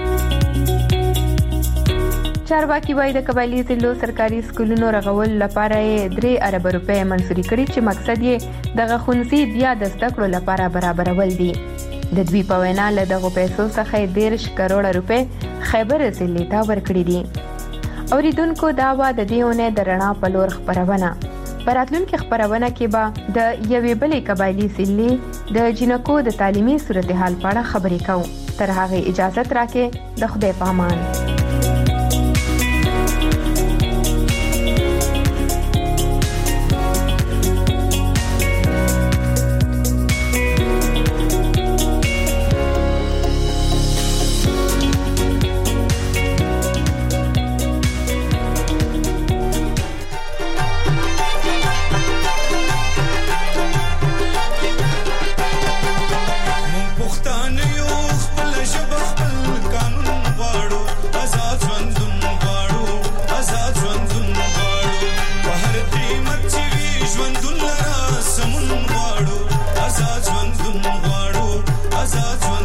چارواکي وایي د قبایلی ضلعو سرکاري سکولونو رغول لپاره 3 ارب روپۍ منځوري کړي چې مقصد یې دغه ښوونځي بیا د زده کړو لپاره برابرول دي د دوی په وینا له دغو پیسو څخه 10 کروڑه روپۍ خیبر ضلع ته ورکړي دي اوریدونکو دا و د دې اونۍ د رڼا په لور خبرونه براتلونکو خبرونه کې به د یوې بلې قبایلی ضلع د جنکو د تعلیمي صورتحال په اړه خبرې کوو تر هغه اجازه راکې د خدای په امان ژوندون لرا سمون غواړو آزاد ژوندون غواړو آزاد